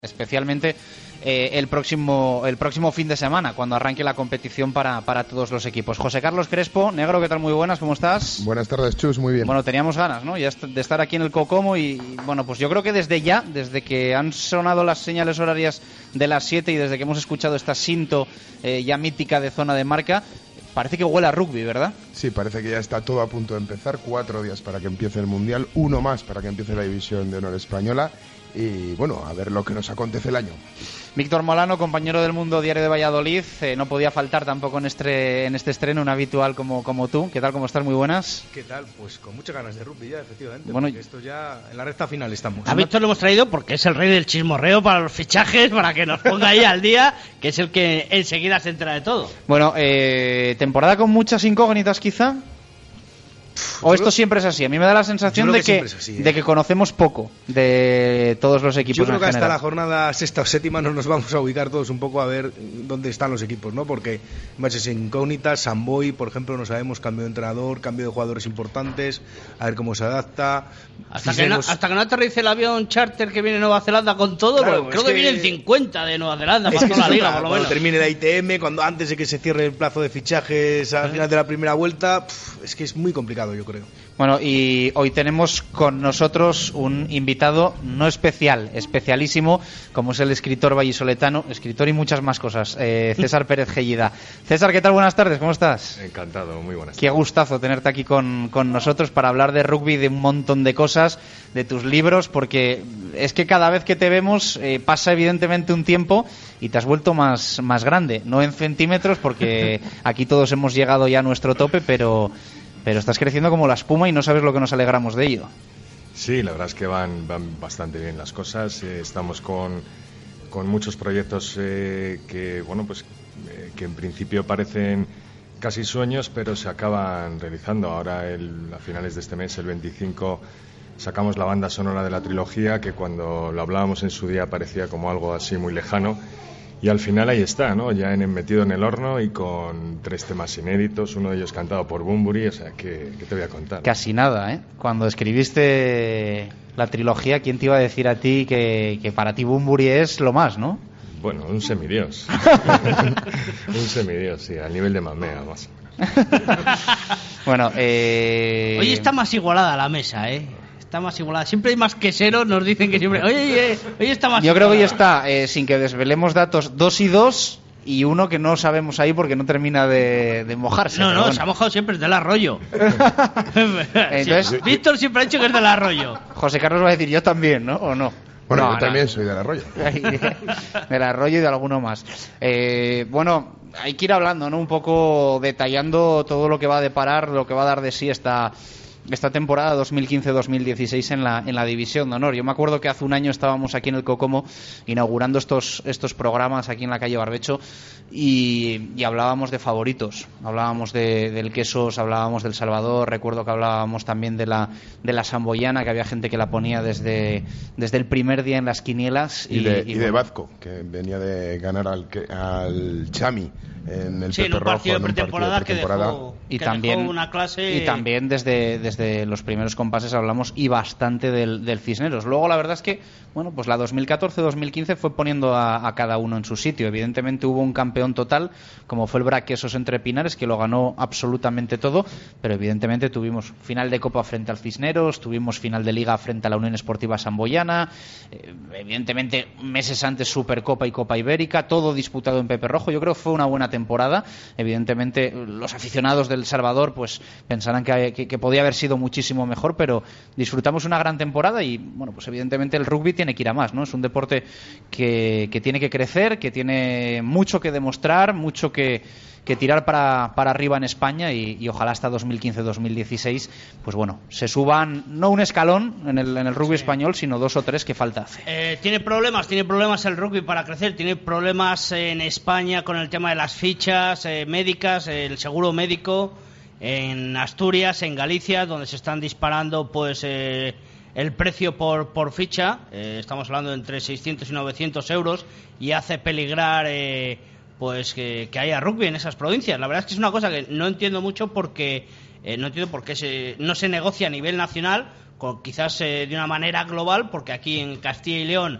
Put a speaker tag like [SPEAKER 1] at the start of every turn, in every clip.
[SPEAKER 1] Especialmente el próximo fin de semana, cuando arranque la competición para todos los equipos. José Carlos Crespo, Negro, ¿qué tal? Muy buenas, ¿cómo estás?
[SPEAKER 2] Buenas tardes, Chus, muy bien.
[SPEAKER 1] Bueno, teníamos ganas, ¿no? Ya de estar aquí en el Cocomo y bueno, pues yo creo que desde que han sonado las señales horarias de las 7 y desde que hemos escuchado esta cinta ya mítica de zona de marca, parece que huele a rugby, ¿verdad?
[SPEAKER 2] Sí, parece que ya está todo a punto de empezar. 4 días para que empiece el Mundial, 1 más para que empiece la División de Honor Española. Y bueno, a ver lo que nos acontece el año.
[SPEAKER 1] Víctor Molano, compañero del Mundo Diario de Valladolid, no podía faltar tampoco en este estreno, un habitual como tú. ¿Qué tal? ¿Cómo estás? Muy buenas.
[SPEAKER 3] ¿Qué tal? Pues con muchas ganas de rugby ya, efectivamente.
[SPEAKER 1] Bueno,
[SPEAKER 3] porque esto ya en la recta final estamos.
[SPEAKER 4] A Víctor lo hemos traído porque es el rey del chismorreo para los fichajes, para que nos ponga ahí al día, que es el que enseguida se entera de todo.
[SPEAKER 1] Bueno, temporada con muchas incógnitas quizá. ¿O esto siempre es así? A mí me da la sensación de que conocemos poco de todos los equipos.
[SPEAKER 3] Yo creo
[SPEAKER 1] en
[SPEAKER 3] que hasta
[SPEAKER 1] general.
[SPEAKER 3] la jornada sexta o séptima nos vamos a ubicar todos un poco a ver dónde están los equipos, ¿no? Porque muchas incógnitas. Samboy, por ejemplo, no sabemos, cambio de entrenador, cambio de jugadores importantes, a ver cómo se adapta.
[SPEAKER 4] Hasta que no aterrice el avión charter que viene de Nueva Zelanda con todo,
[SPEAKER 3] claro,
[SPEAKER 4] creo que vienen 50 de Nueva Zelanda para toda la liga, por lo menos.
[SPEAKER 3] Cuando termine la ITM, antes de que se cierre el plazo de fichajes al final de la primera vuelta, es que es muy complicado, yo creo.
[SPEAKER 1] Bueno, y hoy tenemos con nosotros un invitado no especial, especialísimo, como es el escritor vallisoletano, escritor y muchas más cosas, César Pérez Gellida. César, ¿qué tal? Buenas tardes, ¿cómo estás?
[SPEAKER 5] Encantado, muy buenas tardes.
[SPEAKER 1] Qué gustazo tenerte aquí con nosotros para hablar de rugby, de un montón de cosas, de tus libros, porque es que cada vez que te vemos pasa evidentemente un tiempo y te has vuelto más grande, no en centímetros, porque aquí todos hemos llegado ya a nuestro tope, pero estás creciendo como la espuma y no sabes lo que nos alegramos de ello.
[SPEAKER 5] Sí, la verdad es que van bastante bien las cosas. Estamos con muchos proyectos que en principio parecen casi sueños, pero se acaban realizando. Ahora, a finales de este mes, el 25, sacamos la banda sonora de la trilogía, que cuando lo hablábamos en su día parecía como algo así muy lejano. Y al final ahí está, ¿no? Ya metido en el horno y con 3 temas inéditos, uno de ellos cantado por Bunbury, o sea, ¿qué te voy a contar?
[SPEAKER 1] Casi nada, ¿eh? Cuando escribiste la trilogía, ¿quién te iba a decir a ti que para ti Bunbury es lo más, no?
[SPEAKER 5] Bueno, un semidios. Un semidios, sí, al nivel de Mamea, más o menos.
[SPEAKER 1] Bueno,
[SPEAKER 4] Hoy está más igualada la mesa, ¿eh? Está más igualada. Siempre hay más queseros, nos dicen que siempre... Oye, está más
[SPEAKER 1] Yo
[SPEAKER 4] igualada.
[SPEAKER 1] creo que hoy está, sin que desvelemos datos, 2 y 2 y uno que no sabemos ahí porque no termina de mojarse.
[SPEAKER 4] No,
[SPEAKER 1] bueno.
[SPEAKER 4] se ha mojado siempre, es del Arroyo.
[SPEAKER 1] Entonces,
[SPEAKER 4] Víctor siempre ha dicho que es del Arroyo.
[SPEAKER 1] José Carlos va a decir yo también, ¿no? ¿O no?
[SPEAKER 2] Bueno,
[SPEAKER 1] No,
[SPEAKER 2] yo también soy del Arroyo.
[SPEAKER 1] Del Arroyo y de alguno más. Bueno, hay que ir hablando, ¿no? Un poco detallando todo lo que va a deparar, lo que va a dar de sí esta temporada 2015-2016 en la División de Honor. Yo me acuerdo que hace un año estábamos aquí en el Cocomo inaugurando estos programas aquí en la calle Barbecho y hablábamos de favoritos, hablábamos del Quesos, hablábamos del Salvador, recuerdo que hablábamos también de la Samboyana, que había gente que la ponía desde el primer día en las quinielas
[SPEAKER 2] y de Vazco, que venía de ganar al Chami en el
[SPEAKER 4] en un partido de pretemporada que dejó una clase.
[SPEAKER 1] Y también desde los primeros compases hablamos y bastante del Cisneros. Luego la verdad es que bueno, pues la 2014-2015 fue poniendo a cada uno en su sitio. Evidentemente hubo un campeón total, como fue el Braquesos entre Pinares, que lo ganó absolutamente todo, pero evidentemente tuvimos final de Copa frente al Cisneros, tuvimos final de Liga frente a la Unión Esportiva Samboyana, evidentemente meses antes Supercopa y Copa Ibérica, todo disputado en Pepe Rojo. Yo creo que fue una buena temporada. Evidentemente los aficionados del Salvador pues pensarán que podía haber sido muchísimo mejor, pero disfrutamos una gran temporada y bueno, pues evidentemente el rugby tiene que ir a más, ¿no? Es un deporte que tiene que crecer, que tiene mucho que demostrar, mucho que tirar para arriba en España y ojalá hasta 2015-2016 pues bueno, se suban no un escalón en el rugby español, sino 2 o 3 que falta hace.
[SPEAKER 4] Tiene problemas el rugby para crecer, tiene problemas en España con el tema de las fichas médicas, el seguro médico, en Asturias, en Galicia, donde se están disparando pues el precio por ficha, estamos hablando de entre 600 y 900 euros y hace peligrar pues que haya rugby en esas provincias. La verdad es que es una cosa que no entiendo mucho porque no entiendo por qué no se negocia a nivel nacional, quizás de una manera global, porque aquí en Castilla y León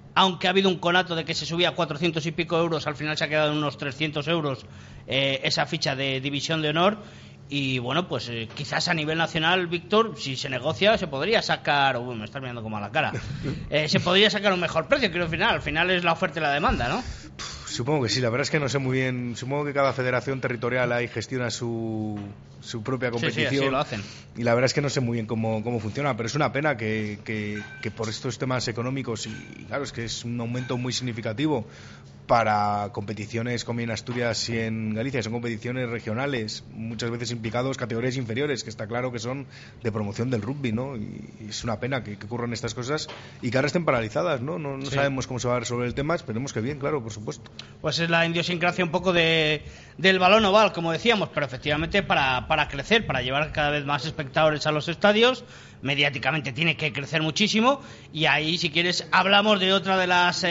[SPEAKER 4] aunque ha habido un conato de que se subía a 400 y pico euros, al final se ha quedado en unos 300 euros esa ficha de División de Honor. Y bueno, pues quizás a nivel nacional, Víctor, si se negocia, se podría sacar... me estás mirando como a la cara. Se podría sacar un mejor precio, creo, al final es la oferta y la demanda, ¿no?
[SPEAKER 3] Supongo que sí, la verdad es que no sé muy bien. Supongo que cada federación territorial ahí gestiona su propia competición.
[SPEAKER 4] Sí, así lo hacen.
[SPEAKER 3] Y la verdad es que no sé muy bien cómo funciona, pero es una pena que por estos temas económicos, y claro, es que es un aumento muy significativo para competiciones como en Asturias y en Galicia, son competiciones regionales, muchas veces implicados categorías inferiores, que está claro que son de promoción del rugby, ¿no? Y es una pena que ocurran estas cosas y que ahora estén paralizadas, ¿no? No
[SPEAKER 4] Sí.
[SPEAKER 3] sabemos cómo se va a resolver el tema, esperemos que bien, claro, por supuesto.
[SPEAKER 4] Pues es la idiosincrasia un poco del balón oval, como decíamos, pero efectivamente para crecer, para llevar cada vez más espectadores a los estadios, mediáticamente tiene que crecer muchísimo, y ahí, si quieres, hablamos de otra de las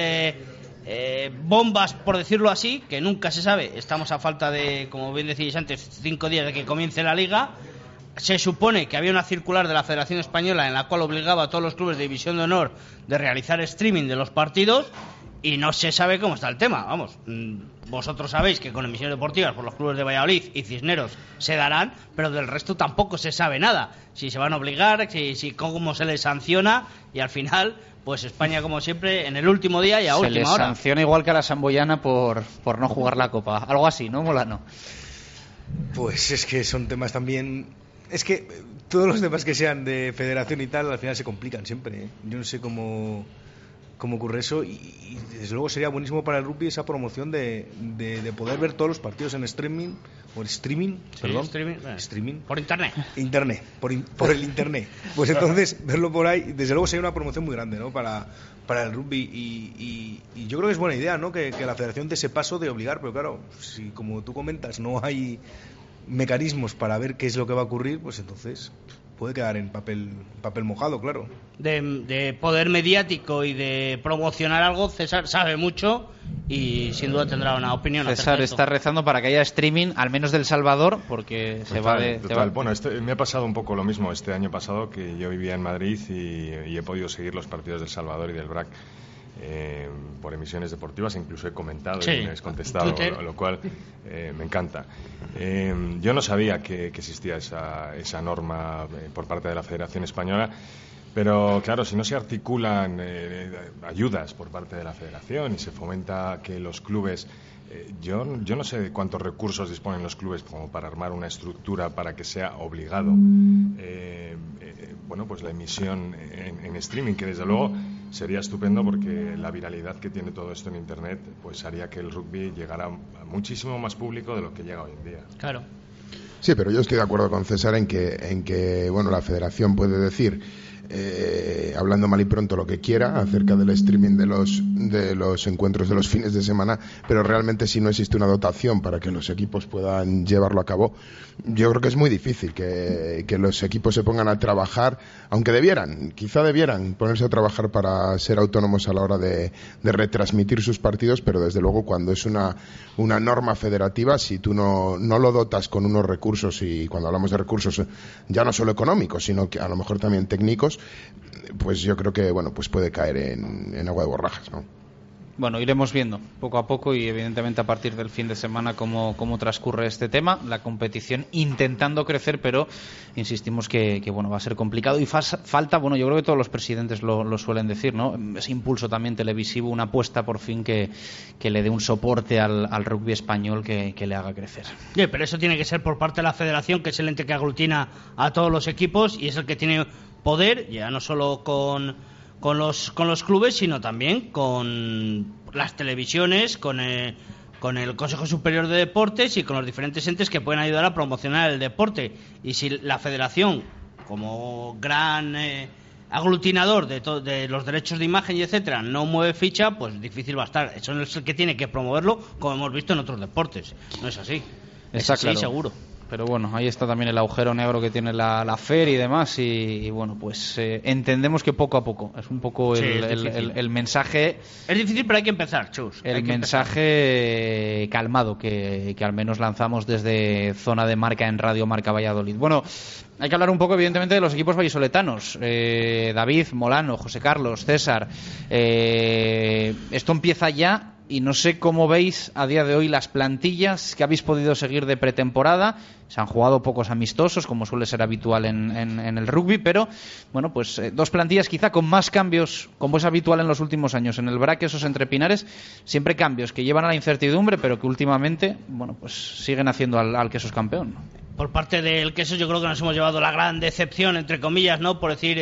[SPEAKER 4] bombas, por decirlo así, que nunca se sabe. Estamos a falta de, como bien decíais antes, 5 días de que comience la liga. Se supone que había una circular de la Federación Española en la cual obligaba a todos los clubes de División de Honor de realizar streaming de los partidos, y no se sabe cómo está el tema. Vamos, vosotros sabéis que con emisiones deportivas por los clubes de Valladolid y Cisneros se darán, pero del resto tampoco se sabe nada. Si se van a obligar, si cómo se les sanciona, y al final, pues España, como siempre, en el último día y a última hora.
[SPEAKER 1] Se les sanciona igual que a la Samboyana por no jugar la Copa. Algo así, ¿no, Molano?
[SPEAKER 3] Pues es que son temas también... Es que todos los temas que sean de federación y tal, al final se complican siempre, ¿eh? Yo no sé cómo ocurre eso, y desde luego sería buenísimo para el rugby esa promoción de poder ver todos los partidos en streaming, o streaming,
[SPEAKER 4] Sí,
[SPEAKER 3] perdón,
[SPEAKER 4] streaming. Por internet.
[SPEAKER 3] Por el internet. Pues entonces verlo por ahí, desde luego sería una promoción muy grande, ¿no? Para el rugby, y yo creo que es buena idea, ¿no? Que la federación dé ese paso de obligar, pero claro, si como tú comentas no hay mecanismos para ver qué es lo que va a ocurrir, pues entonces puede quedar en papel mojado, claro.
[SPEAKER 4] De poder mediático y de promocionar algo, César sabe mucho y sin duda tendrá una opinión.
[SPEAKER 1] César está rezando para que haya streaming, al menos del Salvador, porque se va de...
[SPEAKER 5] Bueno, me ha pasado un poco lo mismo este año pasado, que yo vivía en Madrid y he podido seguir los partidos del Salvador y del BRAC por emisiones deportivas, incluso he comentado y me has contestado, lo cual me encanta. Yo no sabía que existía esa norma por parte de la Federación Española, pero claro, si no se articulan ayudas por parte de la Federación y se fomenta que los clubes... Yo no sé cuántos recursos disponen los clubes como para armar una estructura para que sea obligado pues la emisión en streaming, que desde luego sería estupendo, porque la viralidad que tiene todo esto en internet pues haría que el rugby llegara a muchísimo más público de lo que llega hoy en día.
[SPEAKER 4] Claro.
[SPEAKER 2] Sí, pero yo estoy de acuerdo con César en que la federación puede decir, hablando mal y pronto, lo que quiera acerca del streaming de los encuentros de los fines de semana, pero realmente si no existe una dotación para que los equipos puedan llevarlo a cabo, yo creo que es muy difícil que los equipos se pongan a trabajar, aunque quizá debieran ponerse a trabajar para ser autónomos a la hora de retransmitir sus partidos, pero desde luego cuando es una norma federativa, si tú no lo dotas con unos recursos, y cuando hablamos de recursos ya no solo económicos, sino que a lo mejor también técnicos, pues yo creo que pues puede caer en agua de borrajas, ¿no?
[SPEAKER 1] Bueno, iremos viendo poco a poco, y evidentemente a partir del fin de semana cómo transcurre este tema, la competición intentando crecer, pero insistimos que va a ser complicado, y falta, yo creo que todos los presidentes lo suelen decir, ¿no? Ese impulso también televisivo, una apuesta por fin que le dé un soporte al rugby español que le haga crecer.
[SPEAKER 4] Sí, pero eso tiene que ser por parte de la federación, que es el ente que aglutina a todos los equipos y es el que tiene poder, ya no solo con los clubes, sino también con las televisiones, con el Consejo Superior de Deportes y con los diferentes entes que pueden ayudar a promocionar el deporte. Y si la federación, como gran aglutinador de los derechos de imagen y etcétera, no mueve ficha, pues difícil va a estar. Eso es el que tiene que promoverlo, como hemos visto en otros deportes. No es así.
[SPEAKER 1] Está
[SPEAKER 4] así,
[SPEAKER 1] claro.
[SPEAKER 4] seguro.
[SPEAKER 1] Pero bueno, ahí está también el agujero negro que tiene la FER y demás, y bueno, pues entendemos que poco a poco es un poco el mensaje.
[SPEAKER 4] Es difícil, pero hay que empezar, Chus.
[SPEAKER 1] El mensaje calmado que al menos lanzamos desde Zona de Marca en Radio Marca Valladolid. Bueno, hay que hablar un poco, evidentemente, de los equipos vallisoletanos. David, Molano, José Carlos, César. Esto empieza ya. Y no sé cómo veis a día de hoy las plantillas que habéis podido seguir de pretemporada. Se han jugado pocos amistosos, como suele ser habitual en el rugby, pero bueno, pues dos plantillas quizá con más cambios, como es habitual en los últimos años. En el Braquesos entre Pinares, siempre cambios que llevan a la incertidumbre, pero que últimamente, bueno, pues siguen haciendo al Quesos campeón.
[SPEAKER 4] Por parte del Quesos yo creo que nos hemos llevado la gran decepción, entre comillas, ¿no? Por decir...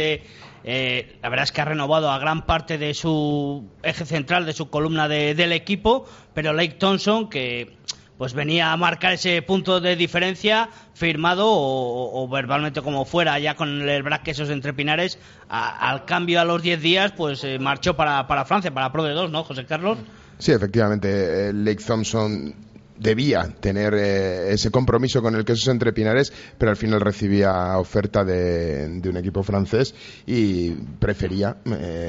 [SPEAKER 4] la verdad es que ha renovado a gran parte de su eje central, de su columna del equipo, pero Lake Thompson, que pues venía a marcar ese punto de diferencia, firmado o verbalmente como fuera, ya con el Braquesos entre Pinares, al cambio a los 10 días, pues marchó para Francia, para Pro D2, ¿no, José Carlos?
[SPEAKER 2] Sí, efectivamente, Lake Thompson debía tener ese compromiso con el Quesos entre Pinares, pero al final recibía oferta de un equipo francés y prefería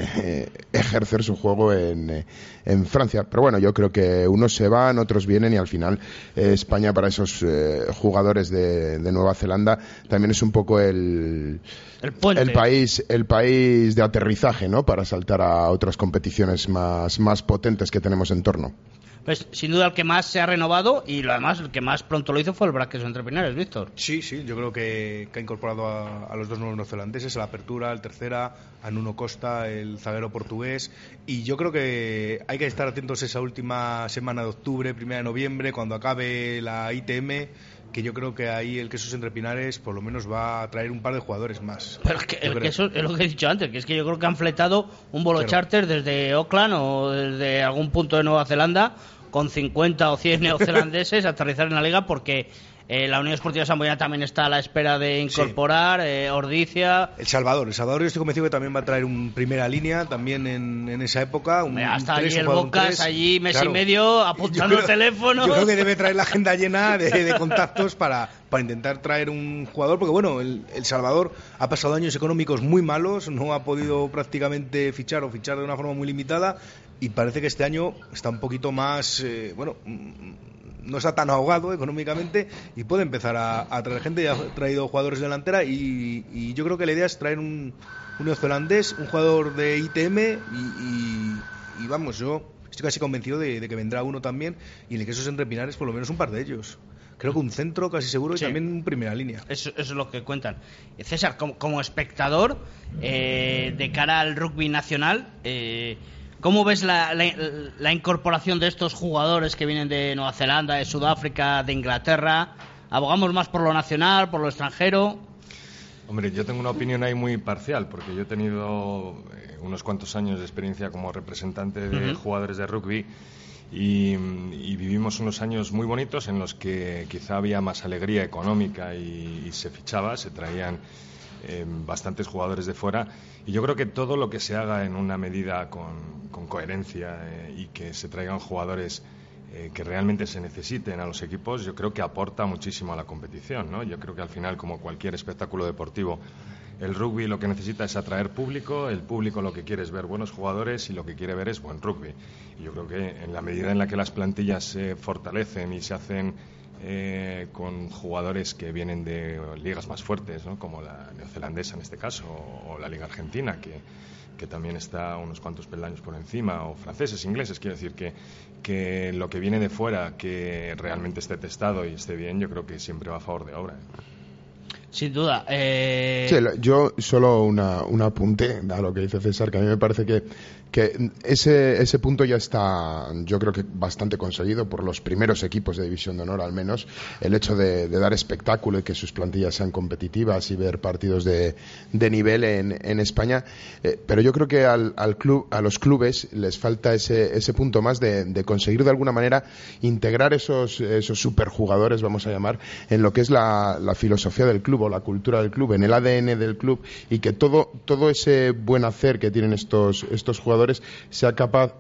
[SPEAKER 2] ejercer su juego en Francia. Pero bueno, yo creo que unos se van, otros vienen, y al final España, para esos jugadores de Nueva Zelanda, también es un poco el país de aterrizaje, ¿no?, para saltar a otras competiciones más potentes que tenemos en torno.
[SPEAKER 4] Pues sin duda el que más se ha renovado, y además el que más pronto lo hizo fue el Braquesos entre Pinares, Víctor.
[SPEAKER 3] Sí, yo creo que ha incorporado a los dos nuevos neozelandeses, a la Apertura, el Tercera, a Nuno Costa, el zaguero portugués, y yo creo que hay que estar atentos esa última semana de octubre, 1 de noviembre, cuando acabe la ITM, que yo creo que ahí el Quesos entre Pinares por lo menos va a traer un par de jugadores más.
[SPEAKER 4] Pero es que el Quesos, es lo que he dicho antes, que es que yo creo que han fletado un vuelo charter desde Auckland o desde algún punto de Nueva Zelanda con 50 o 100 neozelandeses a aterrizar en la liga, porque la Unión Esportiva Samboyana también está a la espera de incorporar, Ordizia.
[SPEAKER 3] El Salvador yo estoy convencido que también va a traer un primera línea también en esa época.
[SPEAKER 4] Hasta allí el Bocas, allí mes y medio apuntando teléfonos.
[SPEAKER 3] Yo creo que debe traer la agenda llena de contactos para intentar traer un jugador, porque bueno, el Salvador ha pasado años económicos muy malos, no ha podido prácticamente fichar o fichar de una forma muy limitada, y parece que este año está un poquito más, no está tan ahogado económicamente y puede empezar a traer gente. Ya ha traído jugadores de delantera y yo creo que la idea es traer un neozelandés, un jugador de ITM y vamos, yo estoy casi convencido de que vendrá uno también, y en el Quesos entre Pinares por lo menos un par de ellos. Creo que un centro casi seguro, y también en primera línea.
[SPEAKER 4] Eso es lo que cuentan. César, como espectador de cara al rugby nacional, ¿cómo ves la incorporación de estos jugadores que vienen de Nueva Zelanda, de Sudáfrica, de Inglaterra? ¿Abogamos más por lo nacional, por lo extranjero?
[SPEAKER 5] Hombre, yo tengo una opinión ahí muy parcial, porque yo he tenido unos cuantos años de experiencia como representante de jugadores de rugby, y vivimos unos años muy bonitos en los que quizá había más alegría económica y se fichaba, se traían bastantes jugadores de fuera, y yo creo que todo lo que se haga en una medida con coherencia y que se traigan jugadores que realmente se necesiten a los equipos, yo creo que aporta muchísimo a la competición, ¿no? Yo creo que al final, como cualquier espectáculo deportivo, el rugby lo que necesita es atraer público, el público lo que quiere es ver buenos jugadores y lo que quiere ver es buen rugby. Y yo creo que en la medida en la que las plantillas se fortalecen y se hacen con jugadores que vienen de ligas más fuertes, ¿no?, como la neozelandesa en este caso, o la liga argentina, que también está unos cuantos peldaños por encima, o franceses, ingleses, quiero decir que lo que viene de fuera, que realmente esté testado y esté bien, yo creo que siempre va a favor de obra.
[SPEAKER 4] Sin duda.
[SPEAKER 2] Sí, yo solo un apunte a lo que dice César, que a mí me parece que ese punto ya está, yo creo que bastante conseguido por los primeros equipos de División de Honor, al menos el hecho de dar espectáculo y que sus plantillas sean competitivas y ver partidos de nivel en España, pero yo creo que a los clubes les falta ese punto más de conseguir de alguna manera integrar esos superjugadores, vamos a llamar, en lo que es la filosofía del club o la cultura del club, en el ADN del club, y que todo ese buen hacer que tienen estos jugadores jugadores, sea capaz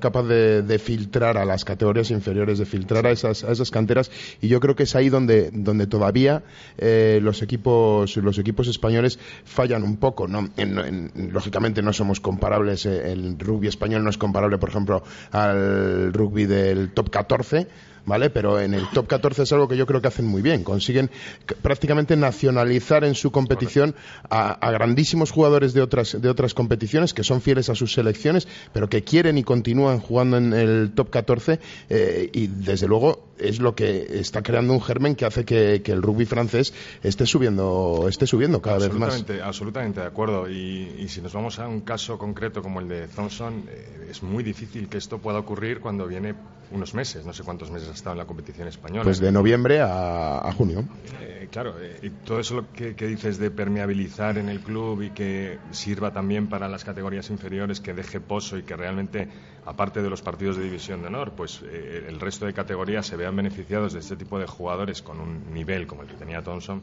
[SPEAKER 2] de filtrar a las categorías inferiores, de filtrar a esas canteras, y yo creo que es ahí donde todavía los equipos españoles fallan un poco, ¿no? Lógicamente no somos comparables, el rugby español no es comparable, por ejemplo, al rugby del top 14, ¿vale? Pero en el top 14 es algo que yo creo que hacen muy bien. Consiguen prácticamente nacionalizar en su competición a grandísimos jugadores de otras competiciones que son fieles a sus selecciones, pero que quieren y continúan jugando en el top 14, y desde luego es lo que está creando un germen que hace que el rugby francés esté subiendo cada vez más.
[SPEAKER 5] Absolutamente de acuerdo. Y si nos vamos a un caso concreto como el de Thompson, es muy difícil que esto pueda ocurrir cuando viene unos meses, no sé cuántos meses ha estado en la competición española.
[SPEAKER 2] Pues de noviembre a junio.
[SPEAKER 5] Claro, y todo eso lo que dices de permeabilizar en el club y que sirva también para las categorías inferiores, que deje pozo y que realmente, aparte de los partidos de división de honor, pues el resto de categorías se vean beneficiados de este tipo de jugadores con un nivel como el que tenía Thompson.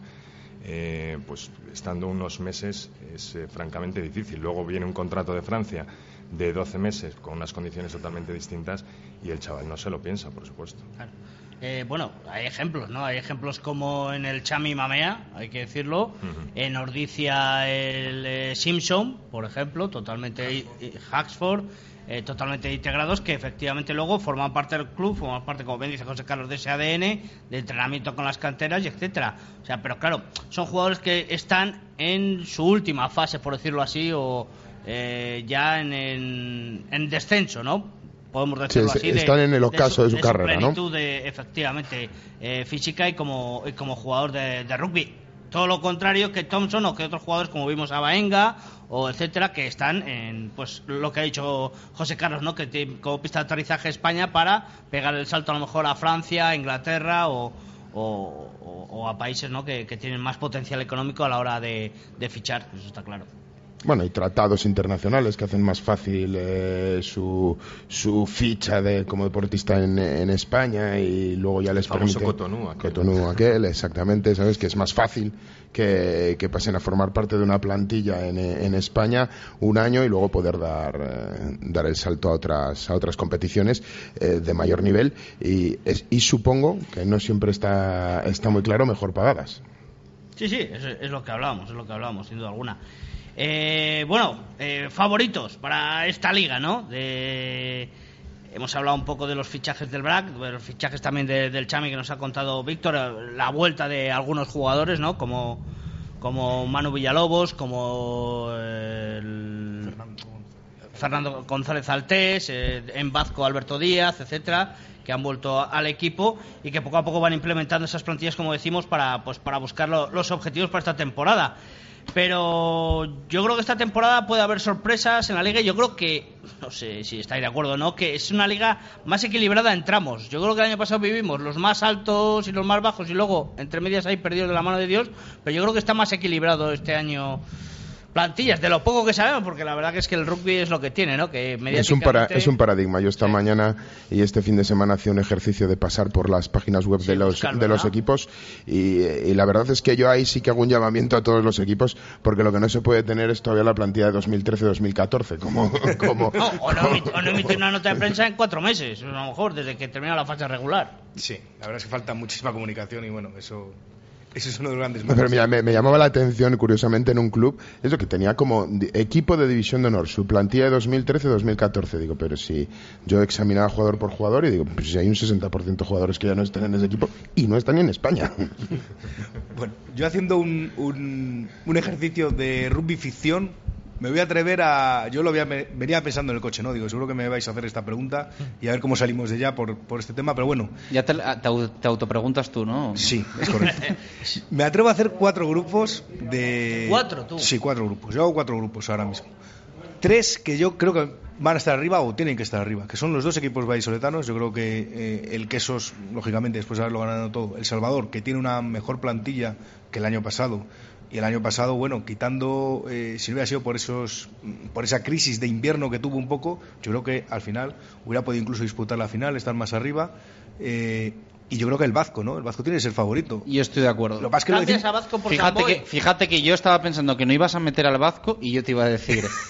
[SPEAKER 5] Pues estando unos meses es francamente difícil. Luego viene un contrato de Francia de 12 meses con unas condiciones totalmente distintas y el chaval no se lo piensa, por supuesto.
[SPEAKER 4] Claro. Bueno, hay ejemplos, ¿no? Hay ejemplos como en el Chami Mamea, hay que decirlo, en Ordicia el Simpson, por ejemplo, totalmente Haxford, totalmente integrados, que efectivamente luego forman parte del club, forman parte, como bien dice José Carlos, de ese ADN, de entrenamiento con las canteras y etcétera. O sea, pero claro, son jugadores que están en su última fase, por decirlo así, o ya en descenso, ¿no? Podemos decirlo así,
[SPEAKER 2] están en el ocaso de su carrera,
[SPEAKER 4] su plenitud,
[SPEAKER 2] ¿no?
[SPEAKER 4] Efectivamente, física y como jugador de rugby. Todo lo contrario que Thompson o que otros jugadores como vimos a Baenga o etcétera, que están en pues lo que ha dicho José Carlos, ¿no? Que tiene como pista de aterrizaje España para pegar el salto a lo mejor a Francia, a Inglaterra o a países, ¿no? que tienen más potencial económico a la hora de fichar, eso está claro.
[SPEAKER 2] Bueno, y tratados internacionales que hacen más fácil su ficha como deportista en España, y luego ya les permite Cotonou aquel, exactamente, sabes que es más fácil que pasen a formar parte de una plantilla en España un año y luego poder dar el salto a otras competiciones de mayor nivel y supongo que no siempre está muy claro, mejor pagadas.
[SPEAKER 4] Sí, es lo que hablábamos, sin duda alguna. Favoritos para esta liga, ¿no? Hemos hablado un poco de los fichajes del BRAC, de los fichajes también del Chami que nos ha contado Víctor, la vuelta de algunos jugadores, ¿no? Como Manu Villalobos, como Fernando González Altés, en Vazco Alberto Díaz, etcétera, que han vuelto al equipo y que poco a poco van implementando esas plantillas, como decimos, para buscar los objetivos para esta temporada. Pero yo creo que esta temporada puede haber sorpresas en la liga y yo creo que, no sé si estáis de acuerdo o no, que es una liga más equilibrada en tramos. Yo creo que el año pasado vivimos los más altos y los más bajos y luego entre medias hay perdidos de la mano de Dios, pero yo creo que está más equilibrado este año plantillas, de lo poco que sabemos, porque la verdad que es que el rugby es lo que tiene, ¿no? Que mediáticamente...
[SPEAKER 2] es un paradigma. Yo esta mañana y este fin de semana hacía un ejercicio de pasar por las páginas web de los equipos y la verdad es que yo ahí sí que hago un llamamiento a todos los equipos, porque lo que no se puede tener es todavía la plantilla de 2013-2014
[SPEAKER 4] o no emitir una nota de prensa en 4 meses, a lo mejor desde que termina la fase regular.
[SPEAKER 3] Sí, la verdad es que falta muchísima comunicación y bueno, eso es uno de los grandes
[SPEAKER 2] pero mira, me llamaba la atención, curiosamente, en un club, eso que tenía como equipo de división de honor, su plantilla de 2013-2014. Digo, pero si yo examinaba jugador por jugador y digo, pues si hay un 60% de jugadores que ya no están en ese equipo y no están ni en España.
[SPEAKER 3] Bueno, yo haciendo un ejercicio de rugby ficción, me voy a atrever yo venía pensando en el coche, ¿no? Digo, seguro que me vais a hacer esta pregunta y a ver cómo salimos de ella por este tema, pero bueno.
[SPEAKER 1] Ya te autopreguntas tú, ¿no?
[SPEAKER 3] Sí, es correcto. Me atrevo a hacer 4 grupos de...
[SPEAKER 4] ¿4 tú?
[SPEAKER 3] Sí, 4 grupos. Yo hago 4 grupos ahora mismo. 3 que yo creo que van a estar arriba o tienen que estar arriba, que son los 2 equipos vallisoletanos. Yo creo que el Quesos, lógicamente, después de haberlo ganado todo, El Salvador, que tiene una mejor plantilla que el año pasado. Y el año pasado, bueno, quitando, si no hubiera sido por esa crisis de invierno que tuvo un poco, yo creo que al final hubiera podido incluso disputar la final, estar más arriba. Y yo creo que el Vazco, ¿no? El Vazco tiene que ser favorito.
[SPEAKER 1] Yo estoy de acuerdo.
[SPEAKER 3] Lo que pasa es que
[SPEAKER 4] a Vazco por
[SPEAKER 1] fíjate que yo estaba pensando que no ibas a meter al Vazco y yo te iba a decir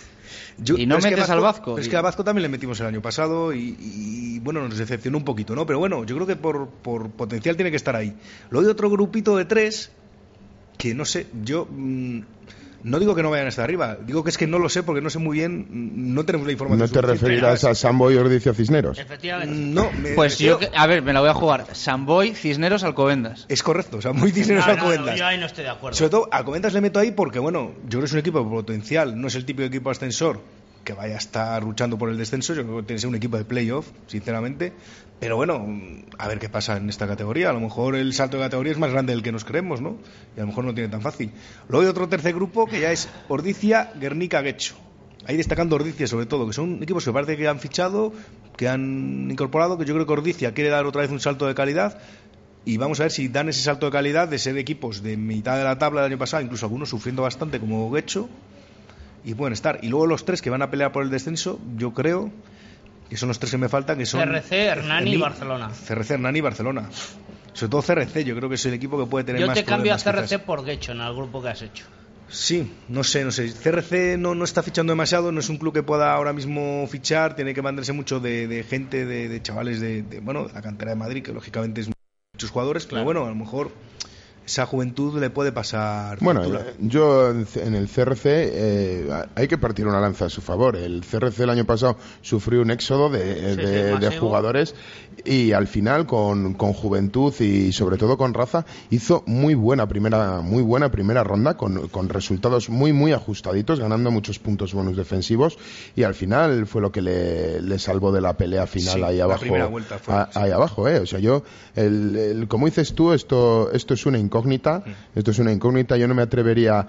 [SPEAKER 1] Y no metes al Vasco.
[SPEAKER 3] Es que a Vasco también le metimos el año pasado y bueno, nos decepcionó un poquito, ¿no? Pero bueno, yo creo que por potencial tiene que estar ahí. Luego hay otro grupito de 3 que no sé, yo no digo que no vayan a estar arriba, digo que es que no lo sé porque no sé muy bien, no tenemos la información.
[SPEAKER 2] ¿No te referirás a Samboy, Ordizia, Cisneros?
[SPEAKER 4] Efectivamente.
[SPEAKER 3] No,
[SPEAKER 1] pues yo, a ver, me la voy a jugar. Samboy, Cisneros, Alcobendas.
[SPEAKER 3] Es correcto, o sea, muy Cisneros Alcobendas.
[SPEAKER 4] No, yo ahí no estoy de acuerdo.
[SPEAKER 3] Sobre todo, Alcobendas le meto ahí porque, bueno, yo creo que es un equipo de potencial, no es el típico equipo ascensor que vaya a estar luchando por el descenso, yo creo que tiene que ser un equipo de playoff, sinceramente, pero bueno, a ver qué pasa en esta categoría, a lo mejor el salto de categoría es más grande del que nos creemos, ¿no? Y a lo mejor no tiene tan fácil. Luego hay otro tercer grupo que ya es Ordizia, Guernica, Guecho. Ahí destacando Ordizia sobre todo, que son equipos que parece que han fichado, que han incorporado, que yo creo que Ordizia quiere dar otra vez un salto de calidad. Y vamos a ver si dan ese salto de calidad de ser equipos de mitad de la tabla del año pasado, incluso algunos sufriendo bastante como Guecho, y pueden estar. Y luego los 3 que van a pelear por el descenso, yo creo que son los 3 que me faltan, que son
[SPEAKER 4] CRC, Hernani y Barcelona.
[SPEAKER 3] CRC, Hernani y Barcelona. Sobre todo CRC, yo creo que es el equipo que puede tener más
[SPEAKER 4] problemas. Yo te cambio a CRC
[SPEAKER 3] quizás
[SPEAKER 4] por Guecho en el grupo que has hecho.
[SPEAKER 3] Sí, no sé. CRC no está fichando demasiado, no es un club que pueda ahora mismo fichar, tiene que mandarse mucho de gente, de chavales de la cantera de Madrid, que lógicamente es muchos jugadores, claro. Pero bueno, a lo mejor esa juventud le puede pasar.
[SPEAKER 2] Bueno, yo en el CRC hay que partir una lanza a su favor. El CRC el año pasado sufrió un éxodo de jugadores y al final con juventud y sobre todo con raza hizo muy buena primera ronda con resultados muy ajustaditos, ganando muchos puntos bonus defensivos y al final fue lo que le salvó de la pelea final ahí abajo. La primera vuelta fue, ahí abajo, o sea, yo como dices tú, esto es una incógnita. Esto es una incógnita. Yo no me atrevería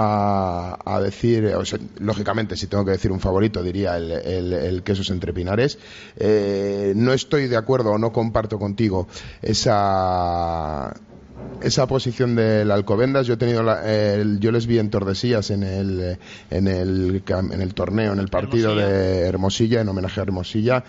[SPEAKER 2] a decir, o sea, lógicamente, si tengo que decir un favorito, diría el Quesos Entre Pinares. No estoy de acuerdo o no comparto contigo esa posición del Alcobendas. Yo he tenido yo les vi en Tordesillas en el torneo, en el partido de Hermosilla, en homenaje a Hermosilla.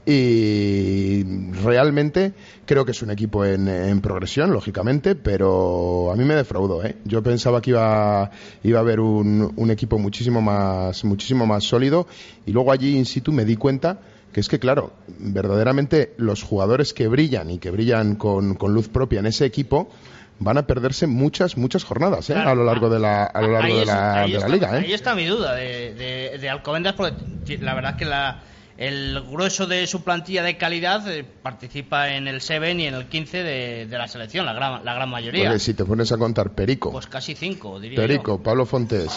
[SPEAKER 2] Y realmente creo que es un equipo en progresión, lógicamente, pero a mí me defraudó, ¿eh? Yo pensaba que iba a haber un equipo muchísimo más sólido y luego allí in situ me di cuenta que es que, claro, verdaderamente los jugadores que brillan y que brillan con luz propia en ese equipo van a perderse muchas jornadas, claro, a lo largo de la liga, ¿eh?
[SPEAKER 4] Ahí está mi duda de Alcobendas, porque la verdad que el grueso de su plantilla de calidad participa en el 7 y en el 15 de la selección, la gran mayoría.
[SPEAKER 2] Pues si te pones a contar Perico,
[SPEAKER 4] pues casi 5, diría
[SPEAKER 2] Perico,
[SPEAKER 4] yo.
[SPEAKER 2] Pablo Fontés,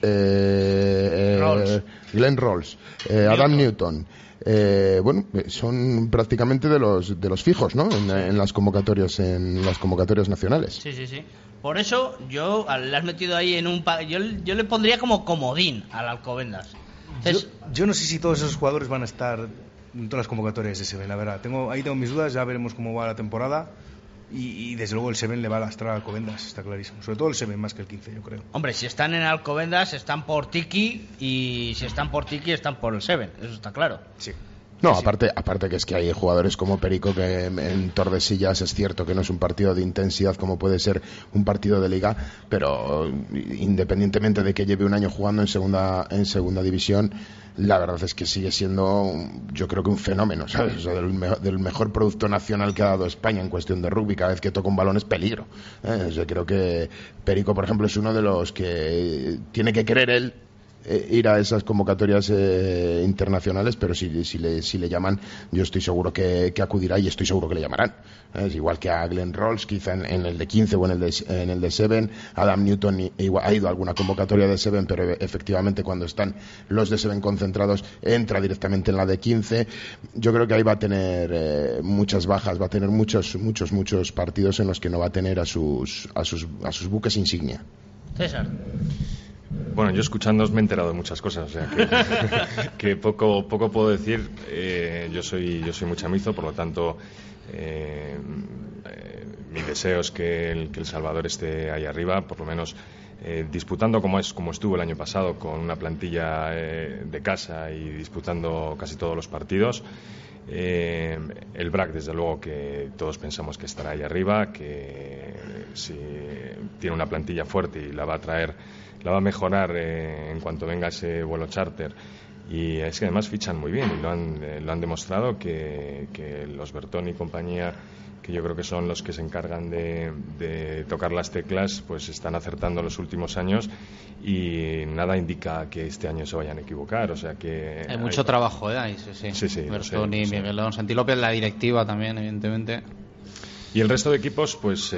[SPEAKER 2] Glenn Rolls, Adam Newton. Son prácticamente de los fijos, ¿no? En las convocatorias nacionales.
[SPEAKER 4] Sí. Por eso yo le has metido ahí yo le pondría como comodín al Alcobendas.
[SPEAKER 3] Yo no sé si todos esos jugadores van a estar en todas las convocatorias de Seven, la verdad. Ahí tengo mis dudas, ya veremos cómo va la temporada. Y desde luego el Seven le va a lastrar a Alcobendas, está clarísimo. Sobre todo el Seven más que el 15, yo creo.
[SPEAKER 4] Hombre, si están en Alcobendas están por Tiki, y si están por Tiki están por el Seven, eso está claro.
[SPEAKER 2] Sí. No, aparte que es que hay jugadores como Perico que en Tordesillas es cierto que no es un partido de intensidad como puede ser un partido de liga, pero independientemente de que lleve un año jugando en segunda división, la verdad es que sigue siendo, yo creo que un fenómeno, ¿sabes? O sea, del mejor producto nacional que ha dado España en cuestión de rugby. Cada vez que toca un balón es peligro, ¿eh? Yo creo que Perico, por ejemplo, es uno de los que tiene que querer él ir a esas convocatorias internacionales, pero si le llaman, yo estoy seguro que acudirá y estoy seguro que le llamarán. Es igual que a Glenn Rolls, quizá en el de 15 o en el de 7. Adam Newton ha ido a alguna convocatoria de 7, pero efectivamente cuando están los de 7 concentrados entra directamente en la de 15. Yo creo que ahí va a tener muchas bajas, va a tener muchos partidos en los que no va a tener a sus buques insignia.
[SPEAKER 4] César.
[SPEAKER 5] Bueno, yo escuchándoos me he enterado de muchas cosas, o sea que poco puedo decir. Yo soy muy chamizo, por lo tanto mi deseo es que el Salvador esté ahí arriba, por lo menos disputando como estuvo el año pasado, con una plantilla de casa y disputando casi todos los partidos. El BRAC, desde luego, que todos pensamos que estará ahí arriba, que si tiene una plantilla fuerte y la va a mejorar en cuanto venga ese vuelo charter, Y es que además fichan muy bien y lo han demostrado que los Bertón y compañía, que yo creo que son los que se encargan de tocar las teclas, pues están acertando los últimos años y nada indica que este año se vayan a equivocar. O sea que
[SPEAKER 1] hay mucho trabajo, ahí, sí. Bertón y Miguelón, Santi López, la directiva también, evidentemente.
[SPEAKER 5] Y el resto de equipos, pues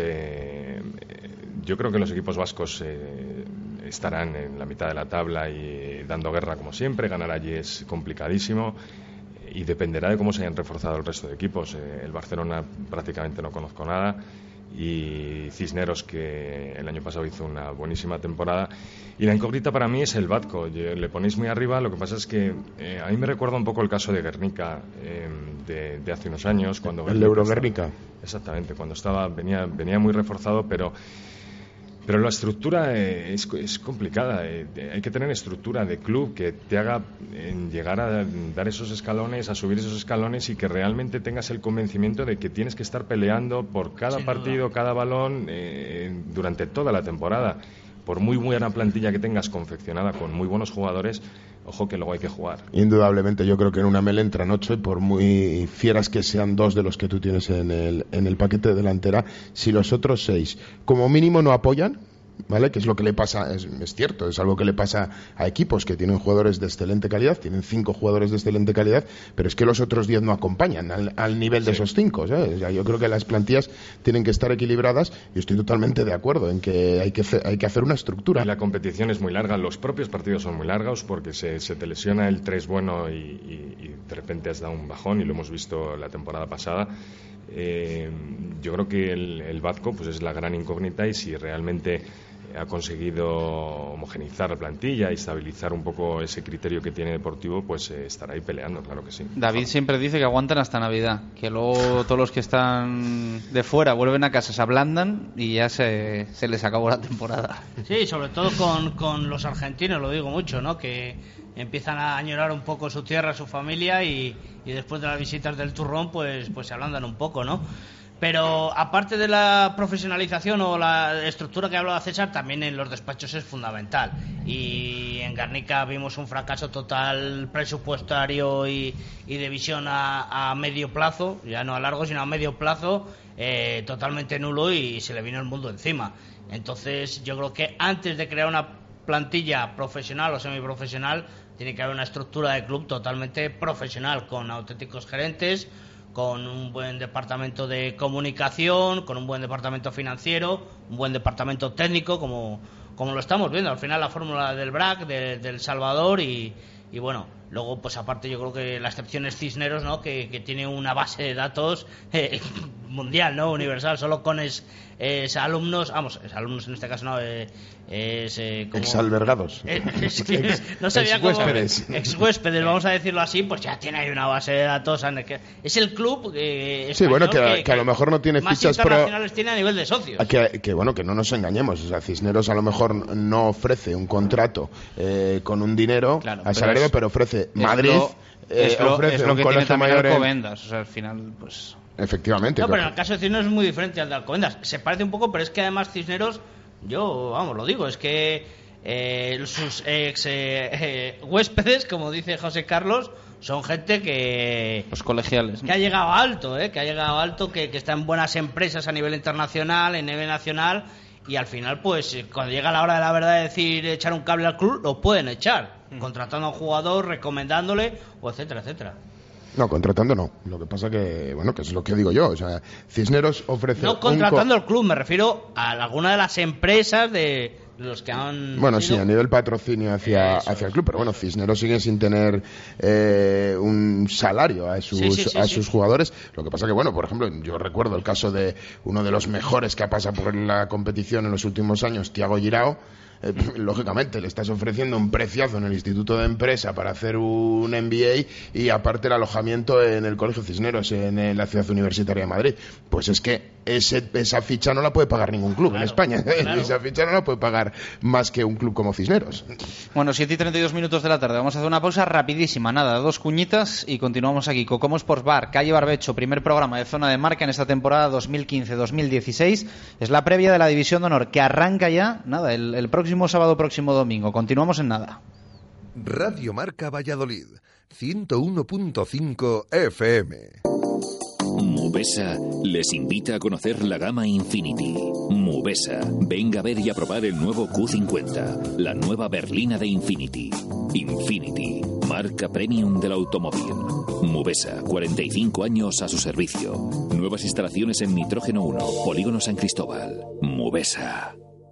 [SPEAKER 5] yo creo que los equipos vascos estarán en la mitad de la tabla y dando guerra como siempre. Ganar allí es complicadísimo y dependerá de cómo se hayan reforzado el resto de equipos. El Barcelona prácticamente no conozco nada, y Cisneros, que el año pasado hizo una buenísima temporada. Y la incógnita para mí es el Batco. Le ponéis muy arriba, lo que pasa es que a mí me recuerda un poco el caso de Guernica de hace unos años, cuando
[SPEAKER 2] el Euro Guernica.
[SPEAKER 5] Exactamente, cuando venía muy reforzado, pero la estructura es complicada. Hay que tener estructura de club que te haga llegar a dar esos escalones, a subir esos escalones, y que realmente tengas el convencimiento de que tienes que estar peleando por cada partido, cada balón durante toda la temporada. Por muy buena plantilla que tengas confeccionada con muy buenos jugadores, ojo que luego hay que jugar.
[SPEAKER 2] Indudablemente, yo creo que en una mele entran 8, y por muy fieras que sean 2 de los que tú tienes en el paquete de delantera, si los otros 6 como mínimo no apoyan, ¿vale? Que es lo que le pasa, es cierto, es algo que le pasa a equipos que tienen jugadores de excelente calidad, tienen 5 jugadores de excelente calidad, pero es que los otros 10 no acompañan al nivel de esos 5, ¿sabes? O sea, yo creo que las plantillas tienen que estar equilibradas, y estoy totalmente de acuerdo en que hay que hacer una estructura.
[SPEAKER 5] Y la competición es muy larga, los propios partidos son muy largos, porque se te lesiona el 3 bueno y de repente has dado un bajón, y lo hemos visto la temporada pasada. Yo creo que el Batco pues es la gran incógnita, y si realmente ha conseguido homogeneizar la plantilla y estabilizar un poco ese criterio que tiene deportivo, pues estará ahí peleando, claro que sí.
[SPEAKER 1] David siempre dice que aguantan hasta Navidad, que luego todos los que están de fuera vuelven a casa, se ablandan y ya se les acabó la temporada.
[SPEAKER 4] Sí, sobre todo con los argentinos, lo digo mucho, ¿no? Que empiezan a añorar un poco su tierra, su familia, y después de las visitas del turrón pues se ablandan un poco, ¿no? Pero aparte de la profesionalización o la estructura que hablaba César, también en los despachos es fundamental. Y en Guernica vimos un fracaso total presupuestario y de visión a medio plazo, ya no a largo, sino a medio plazo, totalmente nulo, y se le vino el mundo encima. Entonces yo creo que antes de crear una plantilla profesional o semiprofesional, tiene que haber una estructura de club totalmente profesional, con auténticos gerentes, con un buen departamento de comunicación, con un buen departamento financiero, un buen departamento técnico, como lo estamos viendo. Al final la fórmula del BRAC, del Salvador, y bueno, luego pues aparte yo creo que la excepción es Cisneros, ¿no? Que tiene una base de datos mundial, ¿no? Universal, solo con alumnos, alumnos en este caso no,
[SPEAKER 2] exalbergados.
[SPEAKER 4] No sabía cómo. Exhuéspedes, vamos a decirlo así, pues ya tiene ahí una base de datos. Es el club
[SPEAKER 2] sí, bueno, que a lo mejor no tiene
[SPEAKER 4] más
[SPEAKER 2] fichas
[SPEAKER 4] internacionales tiene a nivel de socios.
[SPEAKER 2] Que bueno, que no nos engañemos. O sea, Cisneros a lo mejor no ofrece un contrato con un dinero asalariado, pero ofrece Madrid.
[SPEAKER 1] Es lo
[SPEAKER 2] ofrece
[SPEAKER 1] que
[SPEAKER 2] un
[SPEAKER 1] tiene
[SPEAKER 2] colegio
[SPEAKER 1] también
[SPEAKER 2] mayor
[SPEAKER 1] Alcobendas. O sea, al final, pues.
[SPEAKER 2] Efectivamente.
[SPEAKER 4] No, pero en el caso de Cisneros es muy diferente al de Alcobendas. Se parece un poco, pero es que además Cisneros, yo, lo digo, es que sus huéspedes, como dice José Carlos, son gente que...
[SPEAKER 1] Los colegiales, ¿no?
[SPEAKER 4] Que ha llegado alto, que está en buenas empresas a nivel internacional, a nivel nacional, y al final, pues, cuando llega la hora de la verdad de decir echar un cable al club, lo pueden echar, contratando a un jugador, recomendándole, o etcétera, etcétera.
[SPEAKER 2] No, contratando no. Lo que pasa que, bueno, que es lo que digo yo. O sea, Cisneros ofrece...
[SPEAKER 4] No contratando al club, me refiero a alguna de las empresas de los que han...
[SPEAKER 2] Bueno, sí, a nivel patrocinio hacia el club, pero bueno, Cisneros sigue sin tener un salario a sus jugadores. Lo que pasa que, bueno, por ejemplo, yo recuerdo el caso de uno de los mejores que ha pasado por la competición en los últimos años, Thiago Girao. Lógicamente le estás ofreciendo un preciazo en el Instituto de Empresa para hacer un MBA, y aparte el alojamiento en el Colegio Cisneros en la Ciudad Universitaria de Madrid. Pues es que esa ficha no la puede pagar ningún club en España. Claro. Esa ficha no la puede pagar más que un club como Cisneros.
[SPEAKER 1] Bueno, 7:32 de la tarde. Vamos a hacer una pausa rapidísima, nada, 2 cuñitas y continuamos aquí. Cocomo Sports Bar, calle Barbecho, primer programa de zona de marca en esta temporada 2015-2016. Es la previa de la División de Honor, que arranca ya, nada, el próximo sábado, próximo domingo. Continuamos en nada.
[SPEAKER 6] Radio Marca Valladolid, 101.5 FM.
[SPEAKER 7] Mubesa les invita a conocer la gama Infiniti. Mubesa, venga a ver y a probar el nuevo Q50, la nueva berlina de Infiniti. Infiniti, marca premium del automóvil. Mubesa, 45 años a su servicio. Nuevas instalaciones en Nitrógeno 1, Polígono San Cristóbal. Mubesa.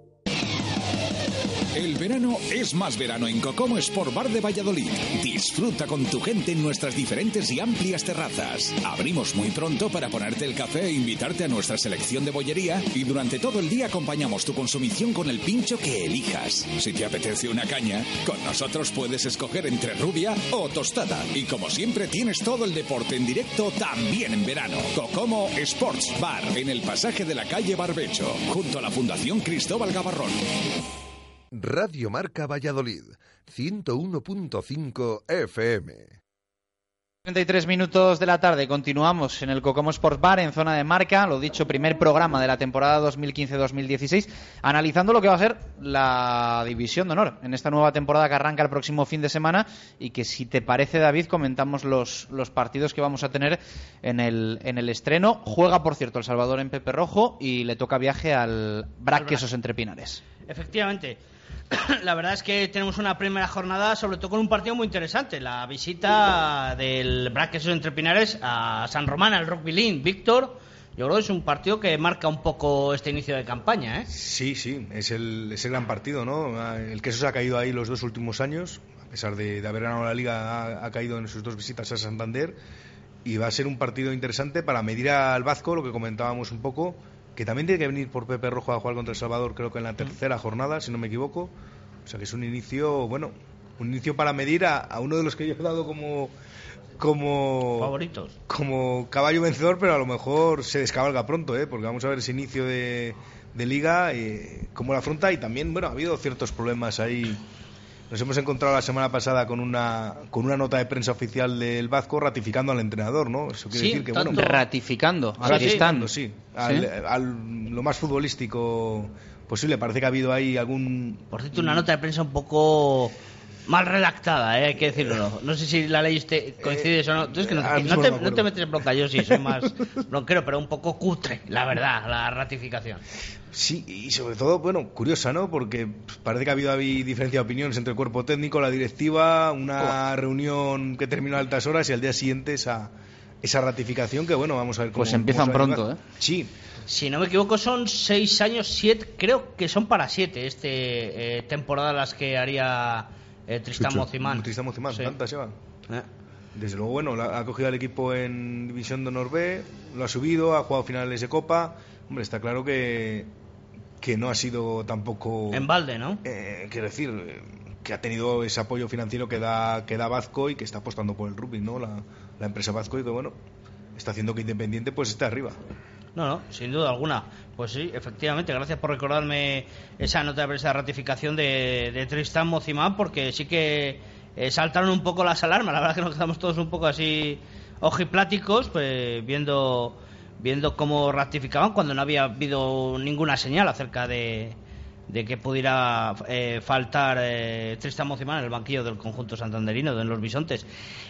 [SPEAKER 8] El verano es más verano en Cocomo Sport Bar de Valladolid. Disfruta con tu gente en nuestras diferentes y amplias terrazas. Abrimos muy pronto para ponerte el café e invitarte a nuestra selección de bollería, y durante todo el día acompañamos tu consumición con el pincho que elijas. Si te apetece una caña, con nosotros puedes escoger entre rubia o tostada. Y como siempre tienes todo el deporte en directo también en verano. Cocomo Sports Bar, en el pasaje de la calle Barbecho, junto a la Fundación Cristóbal Gavarrón.
[SPEAKER 6] Radio Marca Valladolid, 101.5 FM.
[SPEAKER 1] 33 minutos de la tarde, continuamos en el Cocomo Sports Bar, en zona de Marca, lo dicho, primer programa de la temporada 2015-2016, analizando lo que va a ser la División de Honor en esta nueva temporada que arranca el próximo fin de semana, y que, si te parece, David, comentamos los partidos que vamos a tener en el estreno. Juega, por cierto, El Salvador en Pepe Rojo y le toca viaje al BRAC Quesos Entre Pinares.
[SPEAKER 4] Efectivamente. La verdad es que tenemos una primera jornada, sobre todo con un partido muy interesante, la visita del BRAC Quesos Entre Pinares a San Román, al Rugby League. Víctor, yo creo que es un partido que marca un poco este inicio de campaña, ¿eh?
[SPEAKER 3] Sí, es el gran partido, ¿no? El Quesos ha caído ahí los 2 últimos años, a pesar de haber ganado la Liga, ha caído en sus 2 visitas a Santander, y va a ser un partido interesante para medir al Vasco, lo que comentábamos un poco, que también tiene que venir por Pepe Rojo a jugar contra El Salvador, creo que en la tercera jornada, si no me equivoco. O sea que es un inicio, un inicio para medir a uno de los que yo he dado como
[SPEAKER 4] favoritos,
[SPEAKER 3] como caballo vencedor, pero a lo mejor se descabalga pronto, porque vamos a ver ese inicio de Liga, cómo la afronta. Y también, ha habido ciertos problemas ahí. Nos hemos encontrado la semana pasada con una nota de prensa oficial del Vasco ratificando al entrenador, ¿no? Eso quiere decir que,
[SPEAKER 1] ratificando,
[SPEAKER 3] lo más futbolístico posible. Parece que ha habido ahí algún...
[SPEAKER 4] Por cierto, una nota de prensa un poco mal redactada, hay que decirlo. No sé si la leíste, coincides o no. Tú es que no te metes en bronca, yo sí soy más bronquero, pero un poco cutre, la verdad, la ratificación.
[SPEAKER 3] Sí, y sobre todo, curiosa, ¿no? Porque parece que ha habido diferencia de opiniones entre el cuerpo técnico, la directiva, una reunión que terminó a altas horas, y al día siguiente esa ratificación que, vamos a ver cómo...
[SPEAKER 1] Pues empiezan pronto, ¿eh?
[SPEAKER 3] Sí.
[SPEAKER 4] Si no me equivoco, son 6 años, 7, creo que son para 7 temporada las que haría Tristán Mocimán.
[SPEAKER 3] Tristán Mocimán, sí. Tantas llevan. Desde luego, ha cogido al equipo en División de Honor B, lo ha subido, ha jugado finales de Copa. Hombre, está claro que no ha sido tampoco...
[SPEAKER 4] En balde, ¿no?
[SPEAKER 3] Quiero decir, que ha tenido ese apoyo financiero que da Vasco, y que está apostando por el rugby, ¿no? La empresa Vasco, y que, está haciendo que Independiente pues esté arriba.
[SPEAKER 4] No, sin duda alguna. Pues sí, efectivamente, gracias por recordarme esa nota de prensa de ratificación de Tristán Mocimán, porque sí que saltaron un poco las alarmas. La verdad es que nos quedamos todos un poco así ojipláticos, pues viendo cómo ratificaban, cuando no había habido ninguna señal acerca de que pudiera faltar Tristán Mocimán en el banquillo del conjunto santanderino, en los Bisontes.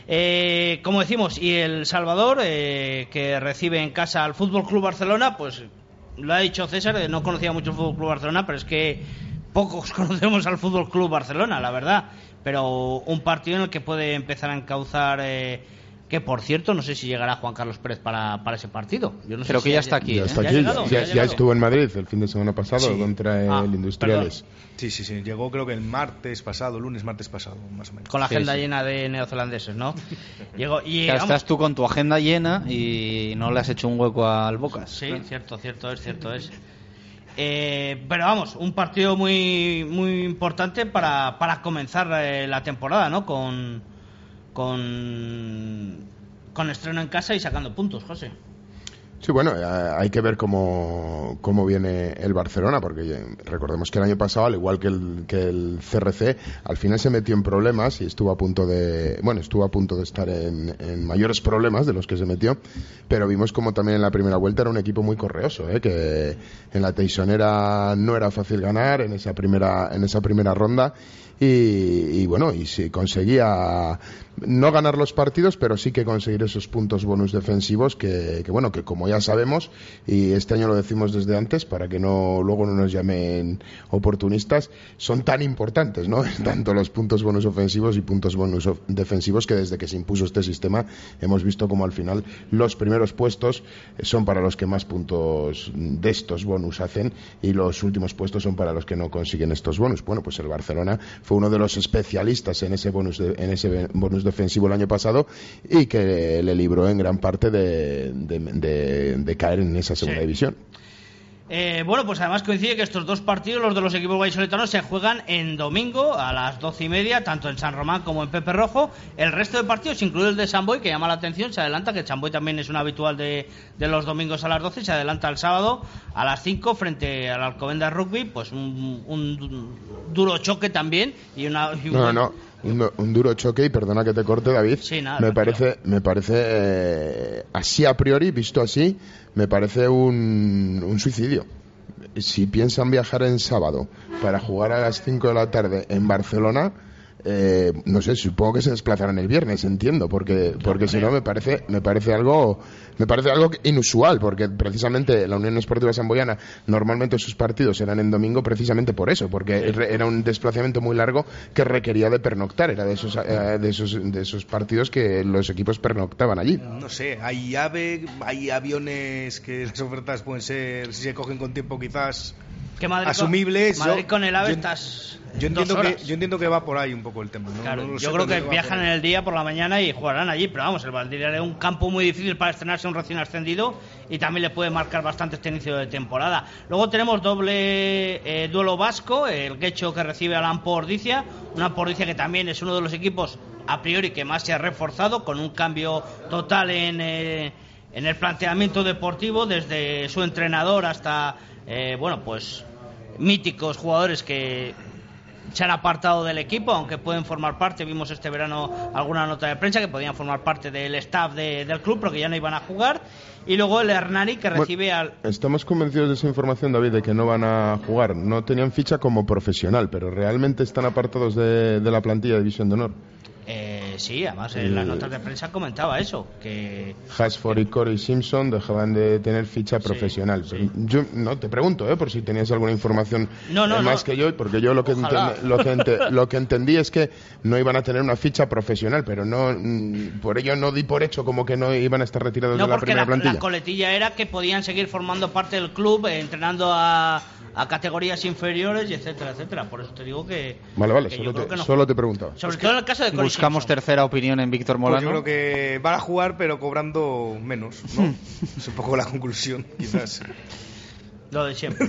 [SPEAKER 4] Como decimos, y El Salvador, que recibe en casa al Fútbol Club Barcelona, pues lo ha dicho César, no conocía mucho el Fútbol Club Barcelona, pero es que pocos conocemos al Fútbol Club Barcelona, la verdad. Pero un partido en el que puede empezar a encauzar... que, por cierto, no sé si llegará Juan Carlos Pérez para ese partido. Yo no sé
[SPEAKER 1] Creo
[SPEAKER 4] si
[SPEAKER 1] que ya está aquí.
[SPEAKER 2] Ya está aquí. Ya estuvo en Madrid el fin de semana pasado contra el Industriales.
[SPEAKER 3] Perdón. Sí. Llegó, creo que el martes pasado, martes pasado, más o menos.
[SPEAKER 4] Con la agenda llena de neozelandeses, ¿no? Llegó y
[SPEAKER 1] estás tú con tu agenda llena y no le has hecho un hueco al Bocas.
[SPEAKER 4] Sí, cierto es. Pero vamos, un partido muy muy importante para comenzar la temporada, ¿no? Con estreno en casa y sacando puntos, José.
[SPEAKER 2] Sí, bueno, hay que ver cómo viene el Barcelona, porque recordemos que el año pasado, al igual que el CRC, al final se metió en problemas y estuvo a punto de estar en mayores problemas de los que se metió, pero vimos como también en la primera vuelta era un equipo muy correoso, que en la Teixonera no era fácil ganar en esa primera ronda. Y bueno, y si conseguía no ganar los partidos, pero sí que conseguir esos puntos bonus defensivos que bueno, que como ya sabemos, y este año lo decimos desde antes para que luego no nos llamen oportunistas, son tan importantes, ¿no? Tanto los puntos bonus ofensivos y puntos bonus defensivos, que desde que se impuso este sistema hemos visto como al final los primeros puestos son para los que más puntos de estos bonus hacen y los últimos puestos son para los que no consiguen estos bonus. Bueno, pues el Barcelona fue uno de los especialistas en ese bonus defensivo el año pasado y que le libró en gran parte de caer en esa segunda división.
[SPEAKER 4] Bueno, pues además coincide que estos dos partidos, los de los equipos vallisoletanos, se juegan en domingo a las 12:30, tanto en San Román como en Pepe Rojo. El resto de partidos, incluido el de San Boi, que llama la atención, se adelanta, que San Boi también es un habitual de los domingos a las 12, se adelanta el sábado a las 5 frente al Alcobendas Rugby, pues un duro choque también y
[SPEAKER 2] un duro choque, y perdona que te corte, David.
[SPEAKER 4] Sí, nada,
[SPEAKER 2] me parece así a priori, visto así, me parece un suicidio. Si piensan viajar en sábado para jugar a las 5 de la tarde en Barcelona, no sé, supongo que se desplazarán el viernes, entiendo, porque si no me parece algo inusual, porque precisamente la Unión Esportiva Samboyana normalmente sus partidos eran en domingo precisamente por eso, porque era un desplazamiento muy largo que requería de pernoctar, era de esos partidos que los equipos pernoctaban allí.
[SPEAKER 3] No sé, hay aviones que las ofertas pueden ser, si se cogen con tiempo quizás
[SPEAKER 4] que Madrid
[SPEAKER 3] asumibles.
[SPEAKER 4] Madrid con el AVE estás
[SPEAKER 3] yo entiendo que va por ahí un poco el tema, ¿no?
[SPEAKER 4] Claro, yo creo que viajan en el día por la mañana y jugarán allí, pero vamos, el Valdivielso es un campo muy difícil para estrenarse un recién ascendido y también le puede marcar bastante este inicio de temporada. Luego tenemos doble duelo vasco, el Guecho que recibe a la Ampordicia, una Ampordicia que también es uno de los equipos a priori que más se ha reforzado, con un cambio total en el planteamiento deportivo, desde su entrenador hasta pues míticos jugadores que se han apartado del equipo, aunque pueden formar parte. Vimos este verano alguna nota de prensa que podían formar parte del staff del club, pero que ya no iban a jugar. Y luego el Hernani que recibe
[SPEAKER 2] Estamos convencidos de esa información, David, de que no van a jugar. No tenían ficha como profesional, pero realmente están apartados de la plantilla de División de Honor.
[SPEAKER 4] Sí, además en las notas de prensa comentaba eso, que
[SPEAKER 2] Hasford y Corey Simpson dejaban de tener ficha profesional.
[SPEAKER 4] Sí.
[SPEAKER 2] Yo no te pregunto, por si tenías alguna información más que yo, porque yo lo que entendí es que no iban a tener una ficha profesional, pero no por ello no di por hecho como que no iban a estar retirados de la primera plantilla.
[SPEAKER 4] La coletilla era que podían seguir formando parte del club, entrenando a categorías inferiores y etcétera. Por eso te digo que
[SPEAKER 2] vale,
[SPEAKER 4] que
[SPEAKER 2] solo te preguntaba.
[SPEAKER 4] Sobre todo en el caso de Corey
[SPEAKER 1] Buscamos
[SPEAKER 4] Simpson.
[SPEAKER 1] Tercera opinión en Víctor Molano.
[SPEAKER 3] Pues yo creo que van a jugar pero cobrando menos, ¿no? Es un poco la conclusión, quizás.
[SPEAKER 4] Lo de siempre.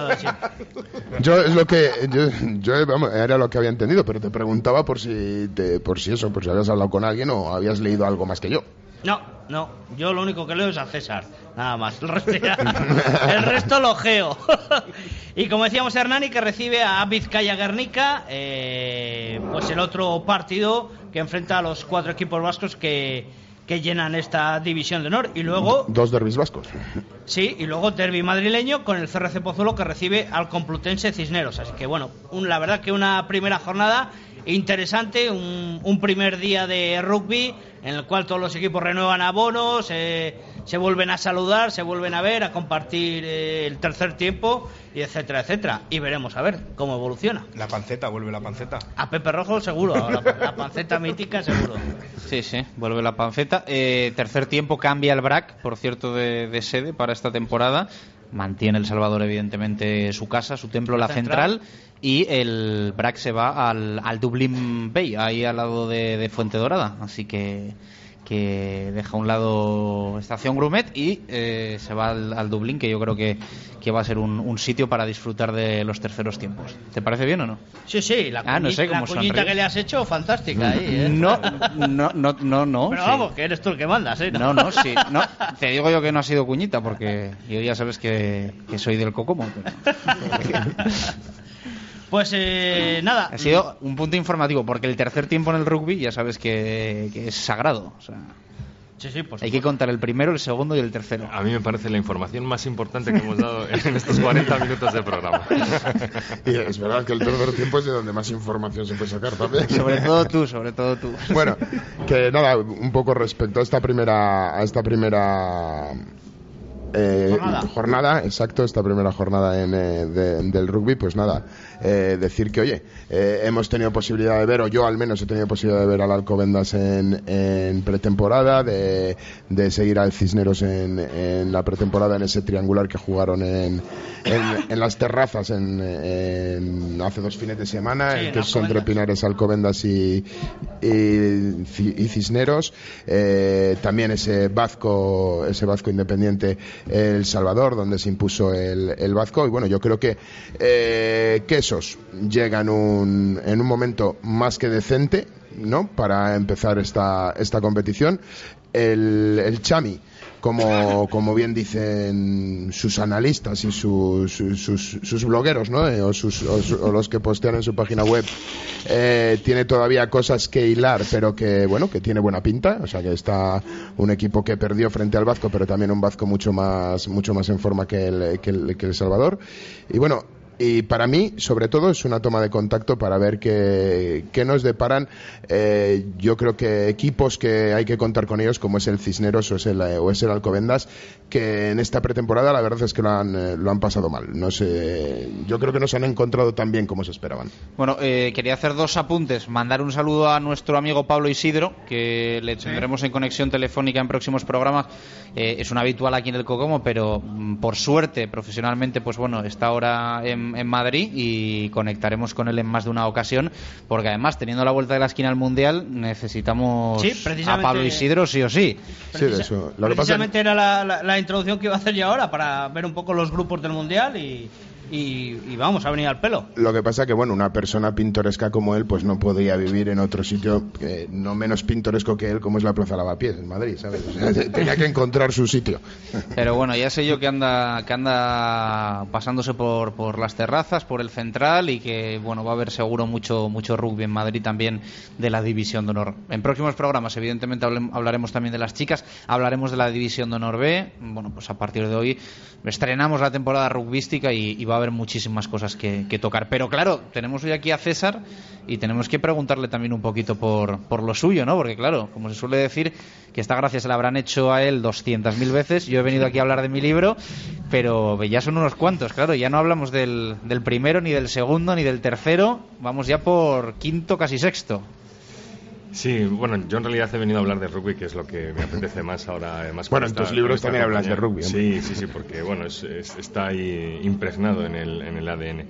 [SPEAKER 2] Vamos, era lo que había entendido, pero te preguntaba por si habías hablado con alguien o habías leído algo más que yo.
[SPEAKER 4] No, yo lo único que leo es a César, nada más. El resto lo geo. Y como decíamos, Hernani que recibe a Vizcaya Guernica, pues el otro partido que enfrenta a los 4 equipos vascos que llenan esta división de honor. Y luego
[SPEAKER 2] 2 derbis vascos.
[SPEAKER 4] Sí, y luego derbi madrileño con el CRC Pozuelo que recibe al Complutense Cisneros. Así que bueno, la verdad que una primera jornada interesante, un primer día de rugby en el cual todos los equipos renuevan abonos, se vuelven a saludar, se vuelven a ver, a compartir el tercer tiempo y etcétera. Y veremos a ver cómo evoluciona.
[SPEAKER 3] Vuelve la panceta.
[SPEAKER 4] A Pepe Rojo seguro, la panceta mítica seguro.
[SPEAKER 1] Sí, vuelve la panceta. Tercer tiempo cambia el BRAC, por cierto, de sede para esta temporada. Mantiene El Salvador, evidentemente, su casa, su templo, la central. Y el BRAC se va al Dublín Bay, ahí al lado de Fuente Dorada. Así que que deja a un lado Estación Grumet y se va al Dublín, que yo creo que va a ser un sitio para disfrutar de los terceros tiempos. ¿Te parece bien o no?
[SPEAKER 4] Sí, la cuñita que le has hecho, fantástica ahí, ¿eh?
[SPEAKER 1] No.
[SPEAKER 4] Pero vamos, que eres tú el que mandas, ¿eh?
[SPEAKER 1] No, sí. No, te digo yo que no ha sido cuñita, porque yo ya sabes que soy del Cocomo. Pero...
[SPEAKER 4] Pues nada.
[SPEAKER 1] Ha sido un punto informativo, porque el tercer tiempo en el rugby ya sabes que es sagrado. O sea,
[SPEAKER 4] sí, pues
[SPEAKER 1] hay que contar el primero, el segundo y el tercero.
[SPEAKER 5] A mí me parece la información más importante que hemos dado en estos 40 minutos de programa.
[SPEAKER 2] Y es verdad que el tercer tiempo es de donde más información se puede sacar también.
[SPEAKER 1] Sobre todo tú.
[SPEAKER 2] Bueno, que nada, un poco respecto a esta primera jornada, exacto, esta primera jornada del rugby, pues nada, decir que oye, hemos tenido posibilidad de ver, o yo al menos he tenido posibilidad de ver al Alcobendas en pretemporada, de seguir al Cisneros en la pretemporada, en ese triangular que jugaron en las terrazas hace 2 fines de semana, que es entre Pinares, Alcobendas y Cisneros. También ese Vasco Independiente El Salvador, donde se impuso el Vasco. Y bueno, yo creo que esos llegan en un momento más que decente, ¿no?, para empezar esta competición. El Chami, como bien dicen sus analistas y sus blogueros, ¿no?, o los que postean en su página web, tiene todavía cosas que hilar, pero que tiene buena pinta. O sea, que está un equipo que perdió frente al Vasco, pero también un Vasco mucho más en forma que el Salvador. Y bueno, y para mí, sobre todo, es una toma de contacto para ver qué nos deparan. Yo creo que equipos que hay que contar con ellos, como es el Cisneros o es el Alcobendas, que en esta pretemporada la verdad es que lo han pasado mal. No sé, yo creo que no se han encontrado tan bien como se esperaban.
[SPEAKER 1] Bueno, quería hacer 2 apuntes. Mandar un saludo a nuestro amigo Pablo Isidro, que le tendremos en conexión telefónica en próximos programas. Es un habitual aquí en el Cocomo, pero por suerte, profesionalmente, pues bueno, está ahora en Madrid y conectaremos con él en más de una ocasión, porque además, teniendo la vuelta de la esquina al Mundial, necesitamos a Pablo Isidro sí o sí.
[SPEAKER 2] Sí, de eso.
[SPEAKER 4] Precisamente era la introducción que iba a hacer yo ahora, para ver un poco los grupos del Mundial y vamos, a venir al pelo.
[SPEAKER 2] Lo que pasa que, bueno, una persona pintoresca como él, pues no podía vivir en otro sitio no menos pintoresco que él, como es la Plaza Lavapiés en Madrid, ¿sabes? O sea, tenía que encontrar su sitio.
[SPEAKER 1] Pero bueno, ya sé yo que anda pasándose por las terrazas, por el Central, y que bueno, va a haber seguro mucho rugby en Madrid también, de la División de Honor. En próximos programas, evidentemente, hablaremos también de las chicas, hablaremos de la División de Honor B. Bueno, pues a partir de hoy estrenamos la temporada rugbística y va a haber muchísimas cosas que tocar. Pero claro, tenemos hoy aquí a César y tenemos que preguntarle también un poquito por lo suyo, ¿no? Porque claro, como se suele decir, que esta gracia se la habrán hecho a él 200.000 veces. Yo he venido aquí a hablar de mi libro, pero ya son unos cuantos, claro. Ya no hablamos del primero, ni del segundo, ni del tercero. Vamos ya por quinto, casi sexto.
[SPEAKER 5] Sí, bueno, yo en realidad he venido a hablar de rugby, que es lo que me apetece más ahora. Además,
[SPEAKER 2] bueno, en tus libros también hablas de rugby.
[SPEAKER 5] Sí, porque bueno, está ahí impregnado en el ADN.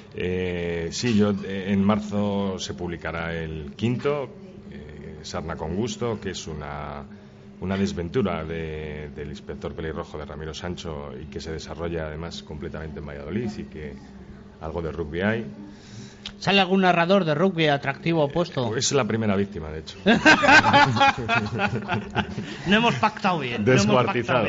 [SPEAKER 5] Sí, en marzo se publicará el quinto, Sarna con Gusto, que es una desventura del inspector pelirrojo de Ramiro Sancho, y que se desarrolla además completamente en Valladolid, y que algo de rugby hay.
[SPEAKER 4] ¿Sale algún narrador de rugby atractivo opuesto?
[SPEAKER 5] Es la primera víctima, de hecho.
[SPEAKER 4] No hemos pactado bien.
[SPEAKER 5] Descuartizado.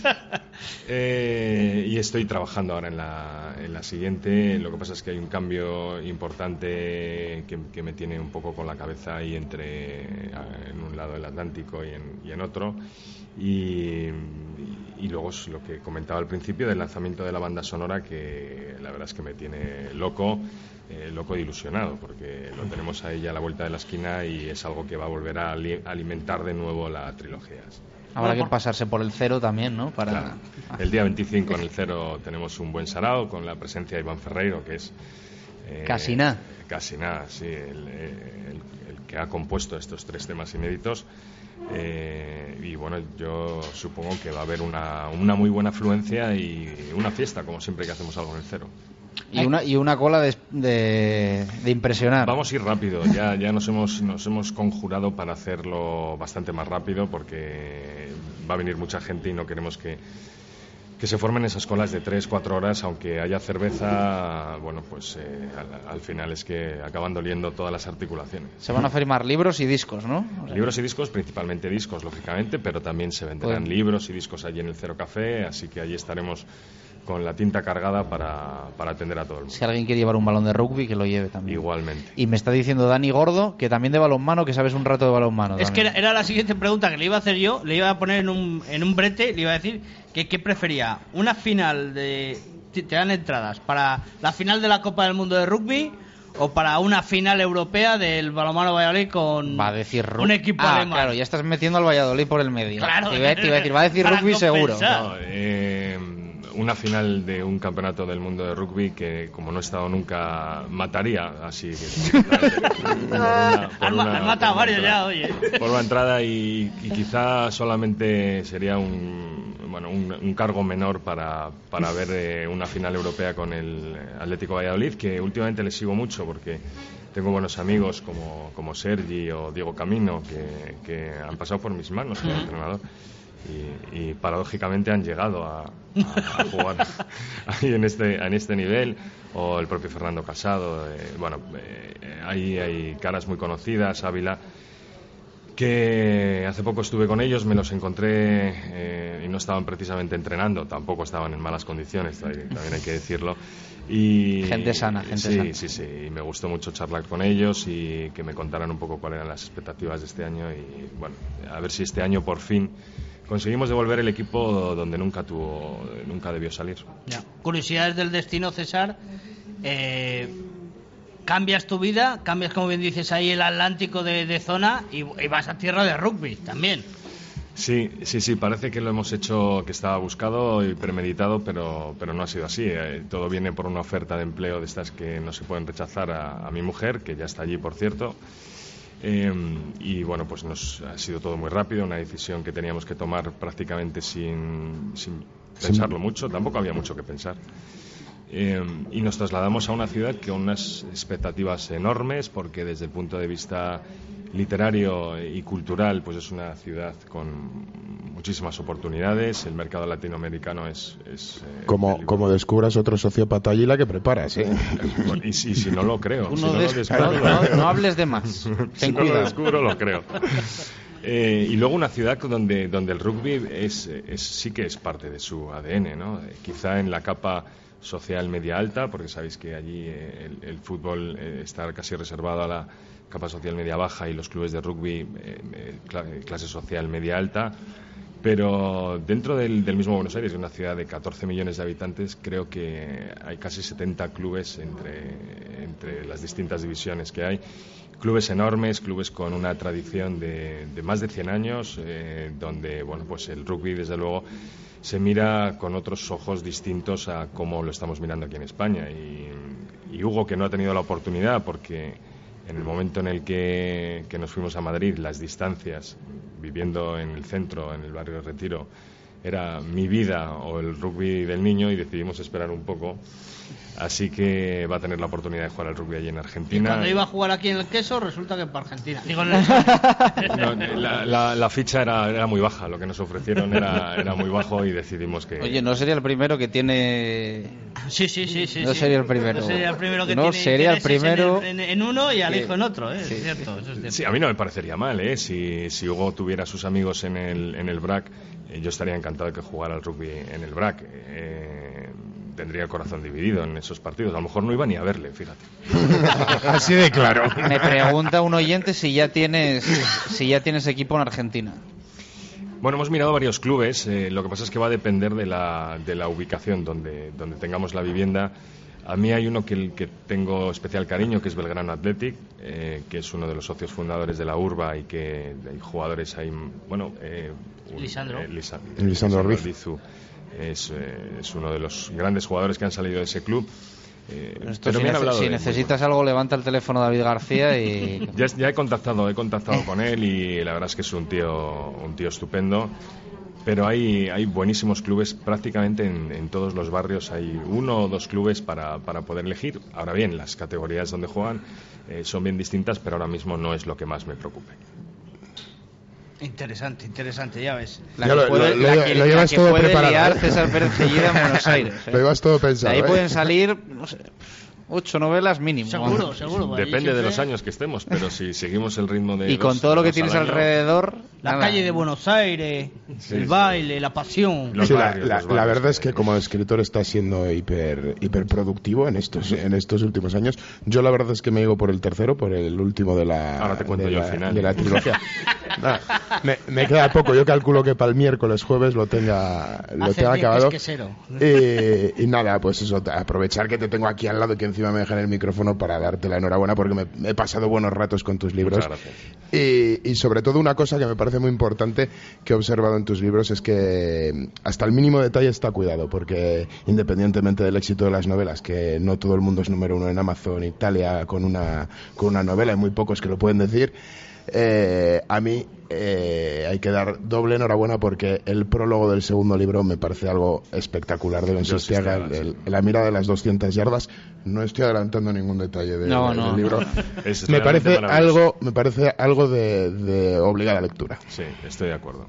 [SPEAKER 5] Y estoy trabajando ahora en la siguiente. Lo que pasa es que hay un cambio importante que me tiene un poco con la cabeza ahí en un lado del Atlántico y en otro. Y luego es lo que comentaba al principio del lanzamiento de la banda sonora, que la verdad es que me tiene loco e ilusionado, porque lo tenemos ahí ya a la vuelta de la esquina y es algo que va a volver a alimentar de nuevo la trilogía.
[SPEAKER 1] Habrá que pasarse por el Cero también, ¿no?
[SPEAKER 5] Claro. El día 25 en el Cero tenemos un buen sarao con la presencia de Iván Ferreiro, que es
[SPEAKER 1] casi nada,
[SPEAKER 5] sí, el que ha compuesto estos 3 temas inéditos. Y bueno, yo supongo que va a haber una muy buena afluencia y una fiesta, como siempre que hacemos algo en el Cero.
[SPEAKER 1] Y una cola de impresionar.
[SPEAKER 5] Vamos a ir rápido, ya nos hemos conjurado para hacerlo bastante más rápido porque va a venir mucha gente y no queremos que se formen esas colas de 3-4 horas, aunque haya cerveza, bueno, pues al final es que acaban doliendo todas las articulaciones.
[SPEAKER 1] Se van a firmar libros y discos, ¿no? O sea,
[SPEAKER 5] libros y discos, principalmente discos, lógicamente, pero también se venderán libros y discos allí en el Cero Café, así que allí estaremos con la tinta cargada para atender a todo el mundo.
[SPEAKER 1] Si alguien quiere llevar un balón de rugby, que lo lleve también.
[SPEAKER 5] Igualmente.
[SPEAKER 1] Y me está diciendo Dani Gordo que también de balonmano, que sabes un rato de balonmano.
[SPEAKER 4] Es que era la siguiente pregunta que le iba a hacer yo, le iba a poner en un brete, le iba a decir que qué prefería, una final te dan entradas para la final de la Copa del Mundo de rugby o para una final europea del balonmano Valladolid con
[SPEAKER 1] va a decir
[SPEAKER 4] un equipo alemán.
[SPEAKER 1] Claro, ya estás metiendo al Valladolid por el medio.
[SPEAKER 4] Claro,
[SPEAKER 1] te iba a decir, va a decir rugby seguro.
[SPEAKER 5] No, una final de un campeonato del mundo de rugby que, como no he estado nunca, mataría así.
[SPEAKER 4] Han matado varios ya, oye.
[SPEAKER 5] Por una entrada y quizá solamente sería un cargo menor para ver una final europea con el Atlético Valladolid, que últimamente le sigo mucho porque tengo buenos amigos como Sergi o Diego Camino que han pasado por mis manos como entrenador. Y paradójicamente han llegado a jugar ahí en este nivel, o el propio Fernando Casado. Hay caras muy conocidas, Ávila, que hace poco estuve con ellos, me los encontré y no estaban precisamente entrenando, tampoco estaban en malas condiciones, también hay que decirlo. Y
[SPEAKER 1] gente sana.
[SPEAKER 5] Sí, y me gustó mucho charlar con ellos y que me contaran un poco cuáles eran las expectativas de este año y bueno, a ver si este año por fin conseguimos devolver el equipo donde nunca debió salir.
[SPEAKER 4] Ya. Curiosidades del destino, César. Cambias tu vida, cambias, como bien dices, ahí el Atlántico de zona y vas a tierra de rugby también.
[SPEAKER 5] Sí, parece que lo hemos hecho, que estaba buscado y premeditado, pero no ha sido así. Todo viene por una oferta de empleo de estas que no se pueden rechazar a mi mujer, que ya está allí, por cierto. Y bueno, pues ha sido todo muy rápido, una decisión que teníamos que tomar prácticamente sin pensarlo mucho, tampoco había mucho que pensar. Y nos trasladamos a una ciudad con unas expectativas enormes, porque desde el punto de vista literario y cultural, pues es una ciudad con muchísimas oportunidades. El mercado latinoamericano es
[SPEAKER 2] como descubras otro sociópata allí, la que preparas, ¿eh?
[SPEAKER 5] Y si no lo creo.
[SPEAKER 1] No hables de más.
[SPEAKER 5] Si no lo descubro, lo creo. Y luego una ciudad donde el rugby sí que es parte de su ADN, ¿no? Quizá en la capa social media alta, porque sabéis que allí el fútbol está casi reservado a la capa social media baja y los clubes de rugby clase social media alta, pero dentro del mismo Buenos Aires, una ciudad de 14 millones de habitantes, creo que hay casi 70 clubes entre las distintas divisiones que hay. Clubes enormes, clubes con una tradición de más de 100 años, donde bueno, pues el rugby desde luego se mira con otros ojos distintos a cómo lo estamos mirando aquí en España. Y Hugo, que no ha tenido la oportunidad, porque en el momento en el que nos fuimos a Madrid, las distancias, viviendo en el centro, en el barrio de Retiro, era mi vida o el rugby del niño, y decidimos esperar un poco. Así que va a tener la oportunidad de jugar al rugby allí en Argentina.
[SPEAKER 4] Y cuando iba a jugar aquí en el Queso, resulta que para Argentina.
[SPEAKER 5] La ficha era muy baja, lo que nos ofrecieron era muy bajo y decidimos que...
[SPEAKER 1] Oye, no sería el primero que tiene...
[SPEAKER 4] Sí.
[SPEAKER 1] No sería el primero.
[SPEAKER 4] No sería el primero que
[SPEAKER 1] no
[SPEAKER 4] tiene
[SPEAKER 1] sería el primero
[SPEAKER 4] en uno y al hijo en otro, ¿eh?
[SPEAKER 1] Sí.
[SPEAKER 4] Es cierto, eso es cierto.
[SPEAKER 5] Sí, a mí no me parecería mal, ¿eh? Si Hugo tuviera sus amigos en el BRAC, yo estaría encantado de que jugara al rugby en el BRAC. Tendría el corazón dividido en esos partidos. A lo mejor no iba ni a verle, fíjate.
[SPEAKER 2] Así de claro.
[SPEAKER 1] Me pregunta un oyente si ya tienes equipo en Argentina.
[SPEAKER 5] Bueno, hemos mirado varios clubes. Lo que pasa es que va a depender de la ubicación donde tengamos la vivienda. A mí hay uno que tengo especial cariño, que es Belgrano Athletic, que es uno de los socios fundadores de la Urba, y que hay jugadores ahí,
[SPEAKER 2] Lisandro Ruiz.
[SPEAKER 5] Lizu. Es uno de los grandes jugadores que han salido de ese club.
[SPEAKER 1] Pero si necesitas algo, levanta el teléfono David García y...
[SPEAKER 5] Ya he contactado con él, y la verdad es que es un tío estupendo. Pero hay buenísimos clubes prácticamente en todos los barrios. Hay 1 o 2 clubes para poder elegir. Ahora bien, las categorías donde juegan son bien distintas, pero ahora mismo no es lo que más me preocupe.
[SPEAKER 4] Interesante, ya ves.
[SPEAKER 2] Lo llevas todo preparado.
[SPEAKER 1] Liar César Pérez Gellida en Buenos Aires.
[SPEAKER 2] Lo llevas todo pensado.
[SPEAKER 1] De ahí pueden salir, no sé, 8 novelas mínimo.
[SPEAKER 4] Seguro.
[SPEAKER 5] Depende de los años que estemos, pero si seguimos el ritmo de...
[SPEAKER 1] Y con todo lo que tienes alrededor...
[SPEAKER 4] La calle de Buenos Aires, el baile, la pasión.
[SPEAKER 2] La verdad es que como escritor está siendo hiper productivo en estos últimos años. Yo la verdad es que me digo por el tercero, por el último de la trilogía. Me queda poco. Yo calculo que para el miércoles, jueves lo tenga acabado. Y nada, pues eso, aprovechar que te tengo aquí al lado y que encima me dejan el micrófono para darte la enhorabuena porque me he pasado buenos ratos con tus libros. Y sobre todo una cosa que me parece muy importante que he observado en tus libros es que hasta el mínimo detalle está cuidado, porque independientemente del éxito de las novelas, que no todo el mundo es número 1 en Amazon Italia con una novela, hay muy pocos que lo pueden decir. A mí hay que dar doble enhorabuena porque el prólogo del segundo libro me parece algo espectacular de Bensistiaga, la mirada de las 200 yardas. No estoy adelantando ningún detalle del libro. Me parece algo de obligada lectura.
[SPEAKER 5] Sí, estoy de acuerdo.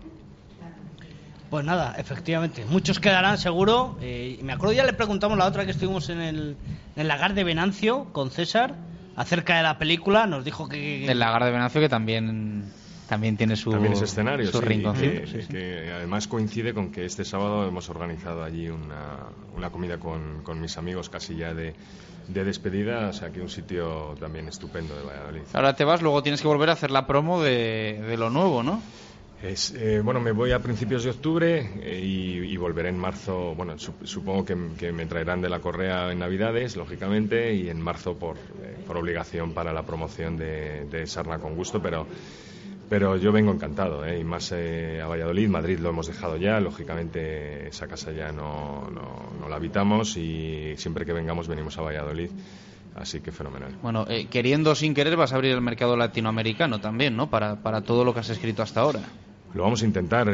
[SPEAKER 4] Pues nada, efectivamente, muchos quedarán seguro. Me acuerdo, ya le preguntamos la otra que estuvimos en el lagar de Venancio con César acerca de la película, nos dijo que...
[SPEAKER 1] El lagar de Venancio, que también tiene su
[SPEAKER 5] escenario,
[SPEAKER 1] su rinconcito.
[SPEAKER 5] Que además coincide con que este sábado hemos organizado allí una comida con mis amigos casi ya de despedida, o sea que un sitio también estupendo de Valladolid.
[SPEAKER 1] Ahora te vas, luego tienes que volver a hacer la promo de lo nuevo, ¿no?
[SPEAKER 5] Bueno, me voy a principios de octubre y volveré en marzo. Bueno, supongo que me traerán de la correa en Navidades, lógicamente, y en marzo por obligación para la promoción de Sarna con Gusto, pero yo vengo encantado, y más a Valladolid. Madrid lo hemos dejado ya, lógicamente esa casa ya no la habitamos y siempre que venimos a Valladolid. Así que fenomenal.
[SPEAKER 1] Bueno, queriendo o sin querer vas a abrir el mercado latinoamericano también, ¿no? Para todo lo que has escrito hasta ahora.
[SPEAKER 5] Lo vamos a intentar.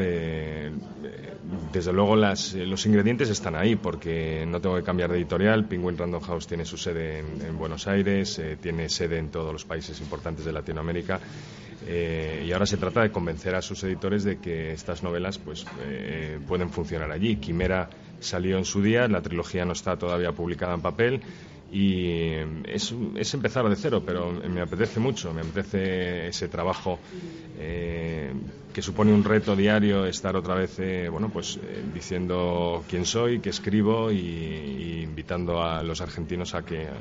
[SPEAKER 5] Desde luego los ingredientes están ahí porque no tengo que cambiar de editorial. Penguin Random House tiene su sede en Buenos Aires, tiene sede en todos los países importantes de Latinoamérica. Y ahora se trata de convencer a sus editores de que estas novelas pueden funcionar allí. Quimera salió en su día, la trilogía no está todavía publicada en papel. Y es empezar de cero, pero me apetece mucho, me apetece ese trabajo que supone un reto diario, estar otra vez diciendo quién soy, qué escribo y invitando a los argentinos a que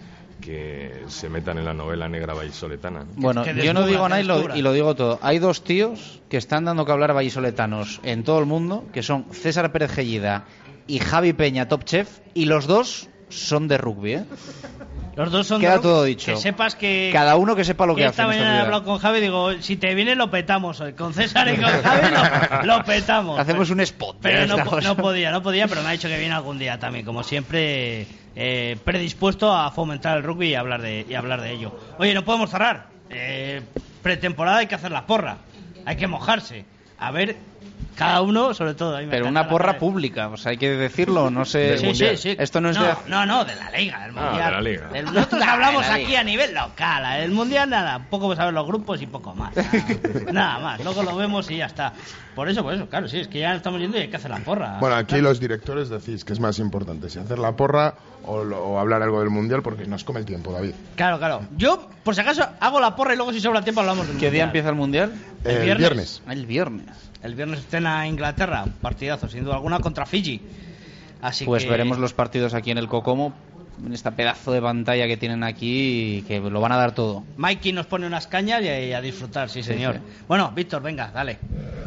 [SPEAKER 5] se metan en la novela negra vallisoletana.
[SPEAKER 1] Bueno, yo no digo nada y lo digo todo. Hay 2 tíos que están dando que hablar vallisoletanos en todo el mundo, que son César Pérez Gellida y Javi Peña, Top Chef, y los 2 son de rugby, ¿eh?
[SPEAKER 4] Los 2 son
[SPEAKER 1] Queda
[SPEAKER 4] de rugby.
[SPEAKER 1] todo dicho.
[SPEAKER 4] Que sepas que...
[SPEAKER 1] Cada uno que sepa lo que hace.
[SPEAKER 4] Esta mañana he hablado con Javi y digo, si te viene lo petamos hoy. Con César y con Javi lo petamos.
[SPEAKER 1] Hacemos un spot.
[SPEAKER 4] Pero no podía, pero me ha dicho que viene algún día también, como siempre, predispuesto a fomentar el rugby y hablar de ello. Oye, no podemos cerrar. Pretemporada hay que hacer la porra. Hay que mojarse. A ver... Cada uno, sobre todo.
[SPEAKER 1] Pero una porra pública, o sea, hay que decirlo, no sé.
[SPEAKER 4] Sí.
[SPEAKER 1] Esto no es
[SPEAKER 4] de la Liga, del Mundial.
[SPEAKER 5] De la Liga.
[SPEAKER 4] Nosotros hablamos aquí a nivel local. El Mundial, nada, poco vamos a ver los grupos y poco más. Nada más, luego lo vemos y ya está. Por eso, claro, sí, es que ya estamos yendo y hay que hacer la porra.
[SPEAKER 2] Bueno, aquí los directores decís que es más importante, si hacer la porra o hablar algo del Mundial, porque nos come el tiempo, David.
[SPEAKER 4] Claro. Yo, por si acaso, hago la porra y luego si sobra tiempo hablamos del Mundial.
[SPEAKER 1] ¿Qué día empieza el Mundial?
[SPEAKER 2] El viernes.
[SPEAKER 1] El viernes.
[SPEAKER 4] El viernes estrena Inglaterra, partidazo, sin duda alguna, contra Fiji. Así
[SPEAKER 1] pues
[SPEAKER 4] que...
[SPEAKER 1] veremos los partidos aquí en el Cocomo, en esta pedazo de pantalla que tienen aquí, que lo van a dar todo.
[SPEAKER 4] Mikey nos pone unas cañas y a disfrutar, sí señor. Sí. Bueno, Víctor, venga, dale.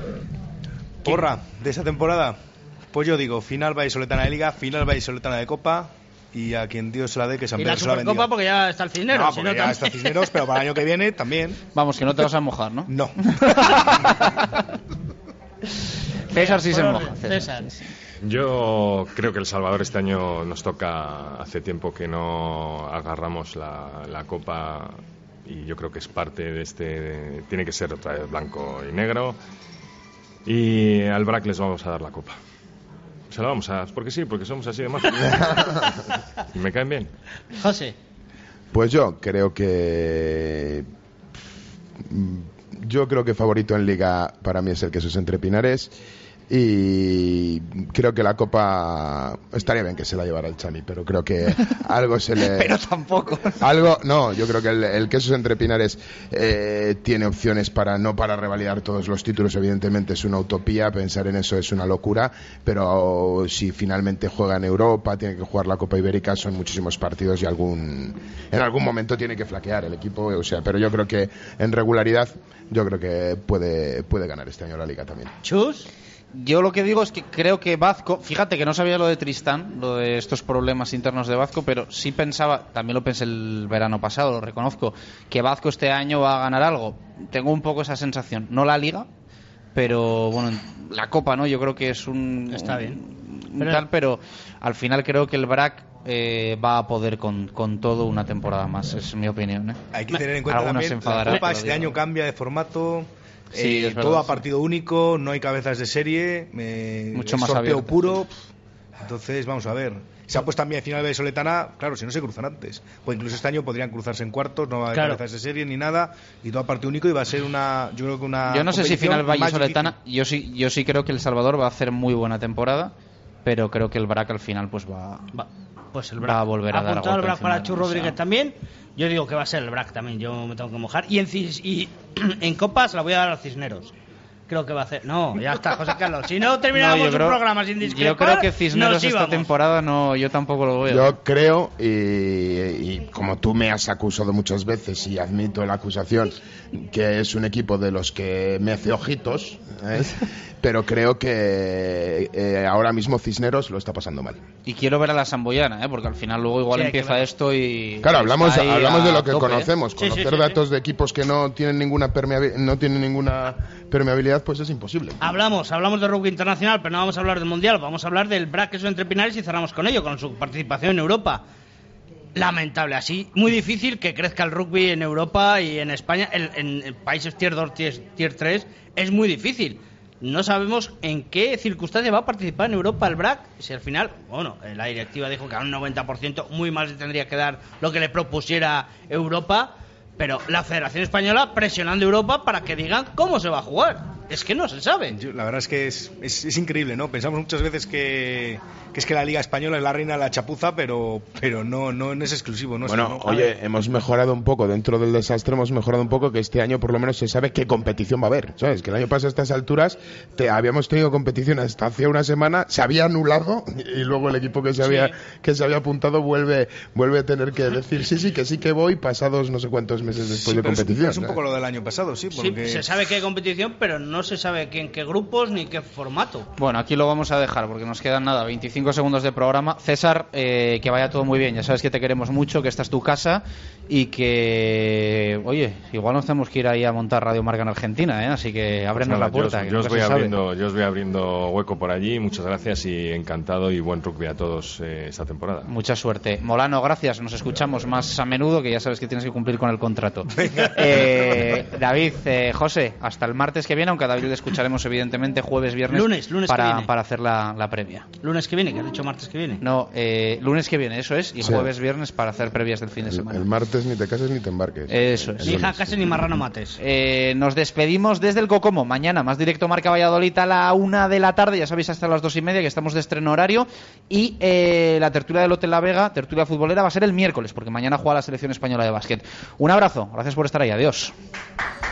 [SPEAKER 3] Porra de esta temporada, pues yo digo, final vallisoletana de Liga, final vallisoletana de Copa, y a quien Dios se la dé, que San Pedro se la bendiga.
[SPEAKER 4] Y la Supercopa porque ya está el Cisneros.
[SPEAKER 3] No, porque ya está el Cisneros, pero para el año que viene también.
[SPEAKER 1] Vamos, que no te vas a mojar, ¿no?
[SPEAKER 3] No.
[SPEAKER 1] César sí se moja.
[SPEAKER 4] César.
[SPEAKER 5] Yo creo que El Salvador este año nos toca, hace tiempo que no agarramos la Copa, y yo creo que es parte de tiene que ser otra vez blanco y negro. Y al BRAC les vamos a dar la copa. Se la vamos a dar, porque sí, porque somos así de majos. Y me caen bien.
[SPEAKER 4] José.
[SPEAKER 2] Pues yo creo que favorito en Liga para mí es el Quesos Entre Pinares, y creo que la Copa estaría bien que se la llevara el Chami, pero creo que algo se le...
[SPEAKER 1] Pero tampoco.
[SPEAKER 2] Yo creo que el Quesos Entre Pinares tiene opciones para revalidar todos los títulos. Evidentemente es una utopía, pensar en eso es una locura, pero si finalmente juega en Europa, tiene que jugar la Copa Ibérica, son muchísimos partidos y en algún momento tiene que flaquear el equipo, pero yo creo que en regularidad yo creo que puede ganar este año la Liga también.
[SPEAKER 4] Chus.
[SPEAKER 1] Yo lo que digo es que creo que Vazco, fíjate que no sabía lo de Tristán, lo de estos problemas internos de Vazco, pero sí pensaba, también lo pensé el verano pasado, lo reconozco, que Vazco este año va a ganar algo. Tengo un poco esa sensación, no la Liga, pero bueno, la Copa, ¿no? Yo creo que es
[SPEAKER 4] está bien.
[SPEAKER 1] Pero al final creo que el BRAC va a poder con todo una temporada más, es mi opinión, ¿eh?
[SPEAKER 3] Hay que tener en cuenta también la Copa este año cambia de formato.
[SPEAKER 1] Sí,
[SPEAKER 3] todo a partido único, no hay cabezas de serie,
[SPEAKER 1] mucho más
[SPEAKER 3] sorteo
[SPEAKER 1] abierto,
[SPEAKER 3] puro. Entonces vamos a ver. Se ha puesto también final de Soletana, claro, si no se cruzan antes, pues incluso este año podrían cruzarse en cuartos, no va a haber cabezas de serie ni nada, y todo a partido único, y va a ser yo no
[SPEAKER 1] sé si final Valle Soletana, yo sí creo que El Salvador va a hacer muy buena temporada, pero creo que el BRAC al final pues va a volver a dar
[SPEAKER 4] apuntado el BRAC para
[SPEAKER 1] encima,
[SPEAKER 4] Chus Rodríguez también. Yo digo que va a ser el BRAC también, yo me tengo que mojar. Y en Copas la voy a dar a Cisneros. Creo que va a hacer... No, ya está, José Carlos. Si no terminamos un programa sin discrepar,
[SPEAKER 1] yo creo que Cisneros esta temporada yo tampoco lo veo.
[SPEAKER 2] Yo creo, y como tú me has acusado muchas veces, y admito la acusación, que es un equipo de los que me hace ojitos, pero creo que ahora mismo Cisneros lo está pasando mal.
[SPEAKER 1] Y quiero ver a la Samboyana, porque al final luego igual empieza esto y...
[SPEAKER 2] Claro, hablamos de lo que conocemos. Conocer datos de equipos que no tienen ninguna permeabilidad, pues es imposible.
[SPEAKER 4] Hablamos de rugby internacional, pero no vamos a hablar del mundial, vamos a hablar del BRAC Quesos Entre Pinares, y cerramos con ello, con su participación en Europa. Lamentable, así, muy difícil que crezca el rugby en Europa y en España, en países tier 2, tier 3, es muy difícil. No sabemos en qué circunstancia va a participar en Europa el BRAC, si al final, la directiva dijo que a un 90% muy mal se tendría que dar lo que le propusiera Europa, pero la Federación Española presionando a Europa para que digan cómo se va a jugar. Es que no se sabe.
[SPEAKER 3] La verdad es que es increíble, ¿no? Pensamos muchas veces que es que la Liga Española es la reina de la chapuza, pero no es exclusivo, ¿no?
[SPEAKER 2] Bueno, hemos mejorado un poco, dentro del desastre hemos mejorado un poco, que este año por lo menos se sabe qué competición va a haber, ¿sabes? Que el año pasado a estas alturas habíamos tenido competición hasta hace una semana, se había anulado, y luego el equipo que se había apuntado vuelve a tener que decir sí que voy, pasados no sé cuántos meses después de competición.
[SPEAKER 3] Es un poco lo del año pasado, porque...
[SPEAKER 4] Sí, se sabe que hay competición, pero no se sabe en qué grupos ni qué formato.
[SPEAKER 1] Bueno, aquí lo vamos a dejar porque nos quedan 25 segundos de programa. César, que vaya todo muy bien, ya sabes que te queremos mucho, que esta es tu casa y que, oye, igual nos tenemos que ir ahí a montar Radio Marca en Argentina, así que ábrenos la puerta.
[SPEAKER 5] Yo os voy abriendo hueco por allí, muchas gracias y encantado, y buen rugby a todos esta temporada.
[SPEAKER 1] Mucha suerte. Molano, gracias, nos escuchamos más a menudo, que ya sabes que tienes que cumplir con el contrato. David, José, hasta el martes que viene, aunque a David le escucharemos evidentemente jueves, viernes,
[SPEAKER 4] lunes
[SPEAKER 1] para hacer la previa.
[SPEAKER 4] Lunes que viene, que has dicho martes que viene.
[SPEAKER 1] No, lunes que viene, eso es, y jueves, viernes para hacer previas del fin de semana.
[SPEAKER 2] El martes ni te cases ni te embarques.
[SPEAKER 1] Eso es.
[SPEAKER 4] Ni hija cases ni marrano mates.
[SPEAKER 1] Nos despedimos desde el Cocomo. Mañana más directo Marca Valladolid a la 1 de la tarde, ya sabéis, hasta las 2:30, que estamos de estreno horario, y la tertulia del Hotel La Vega, tertulia futbolera, va a ser el miércoles, porque mañana juega la selección española de básquet. Un abrazo, gracias por estar ahí, adiós.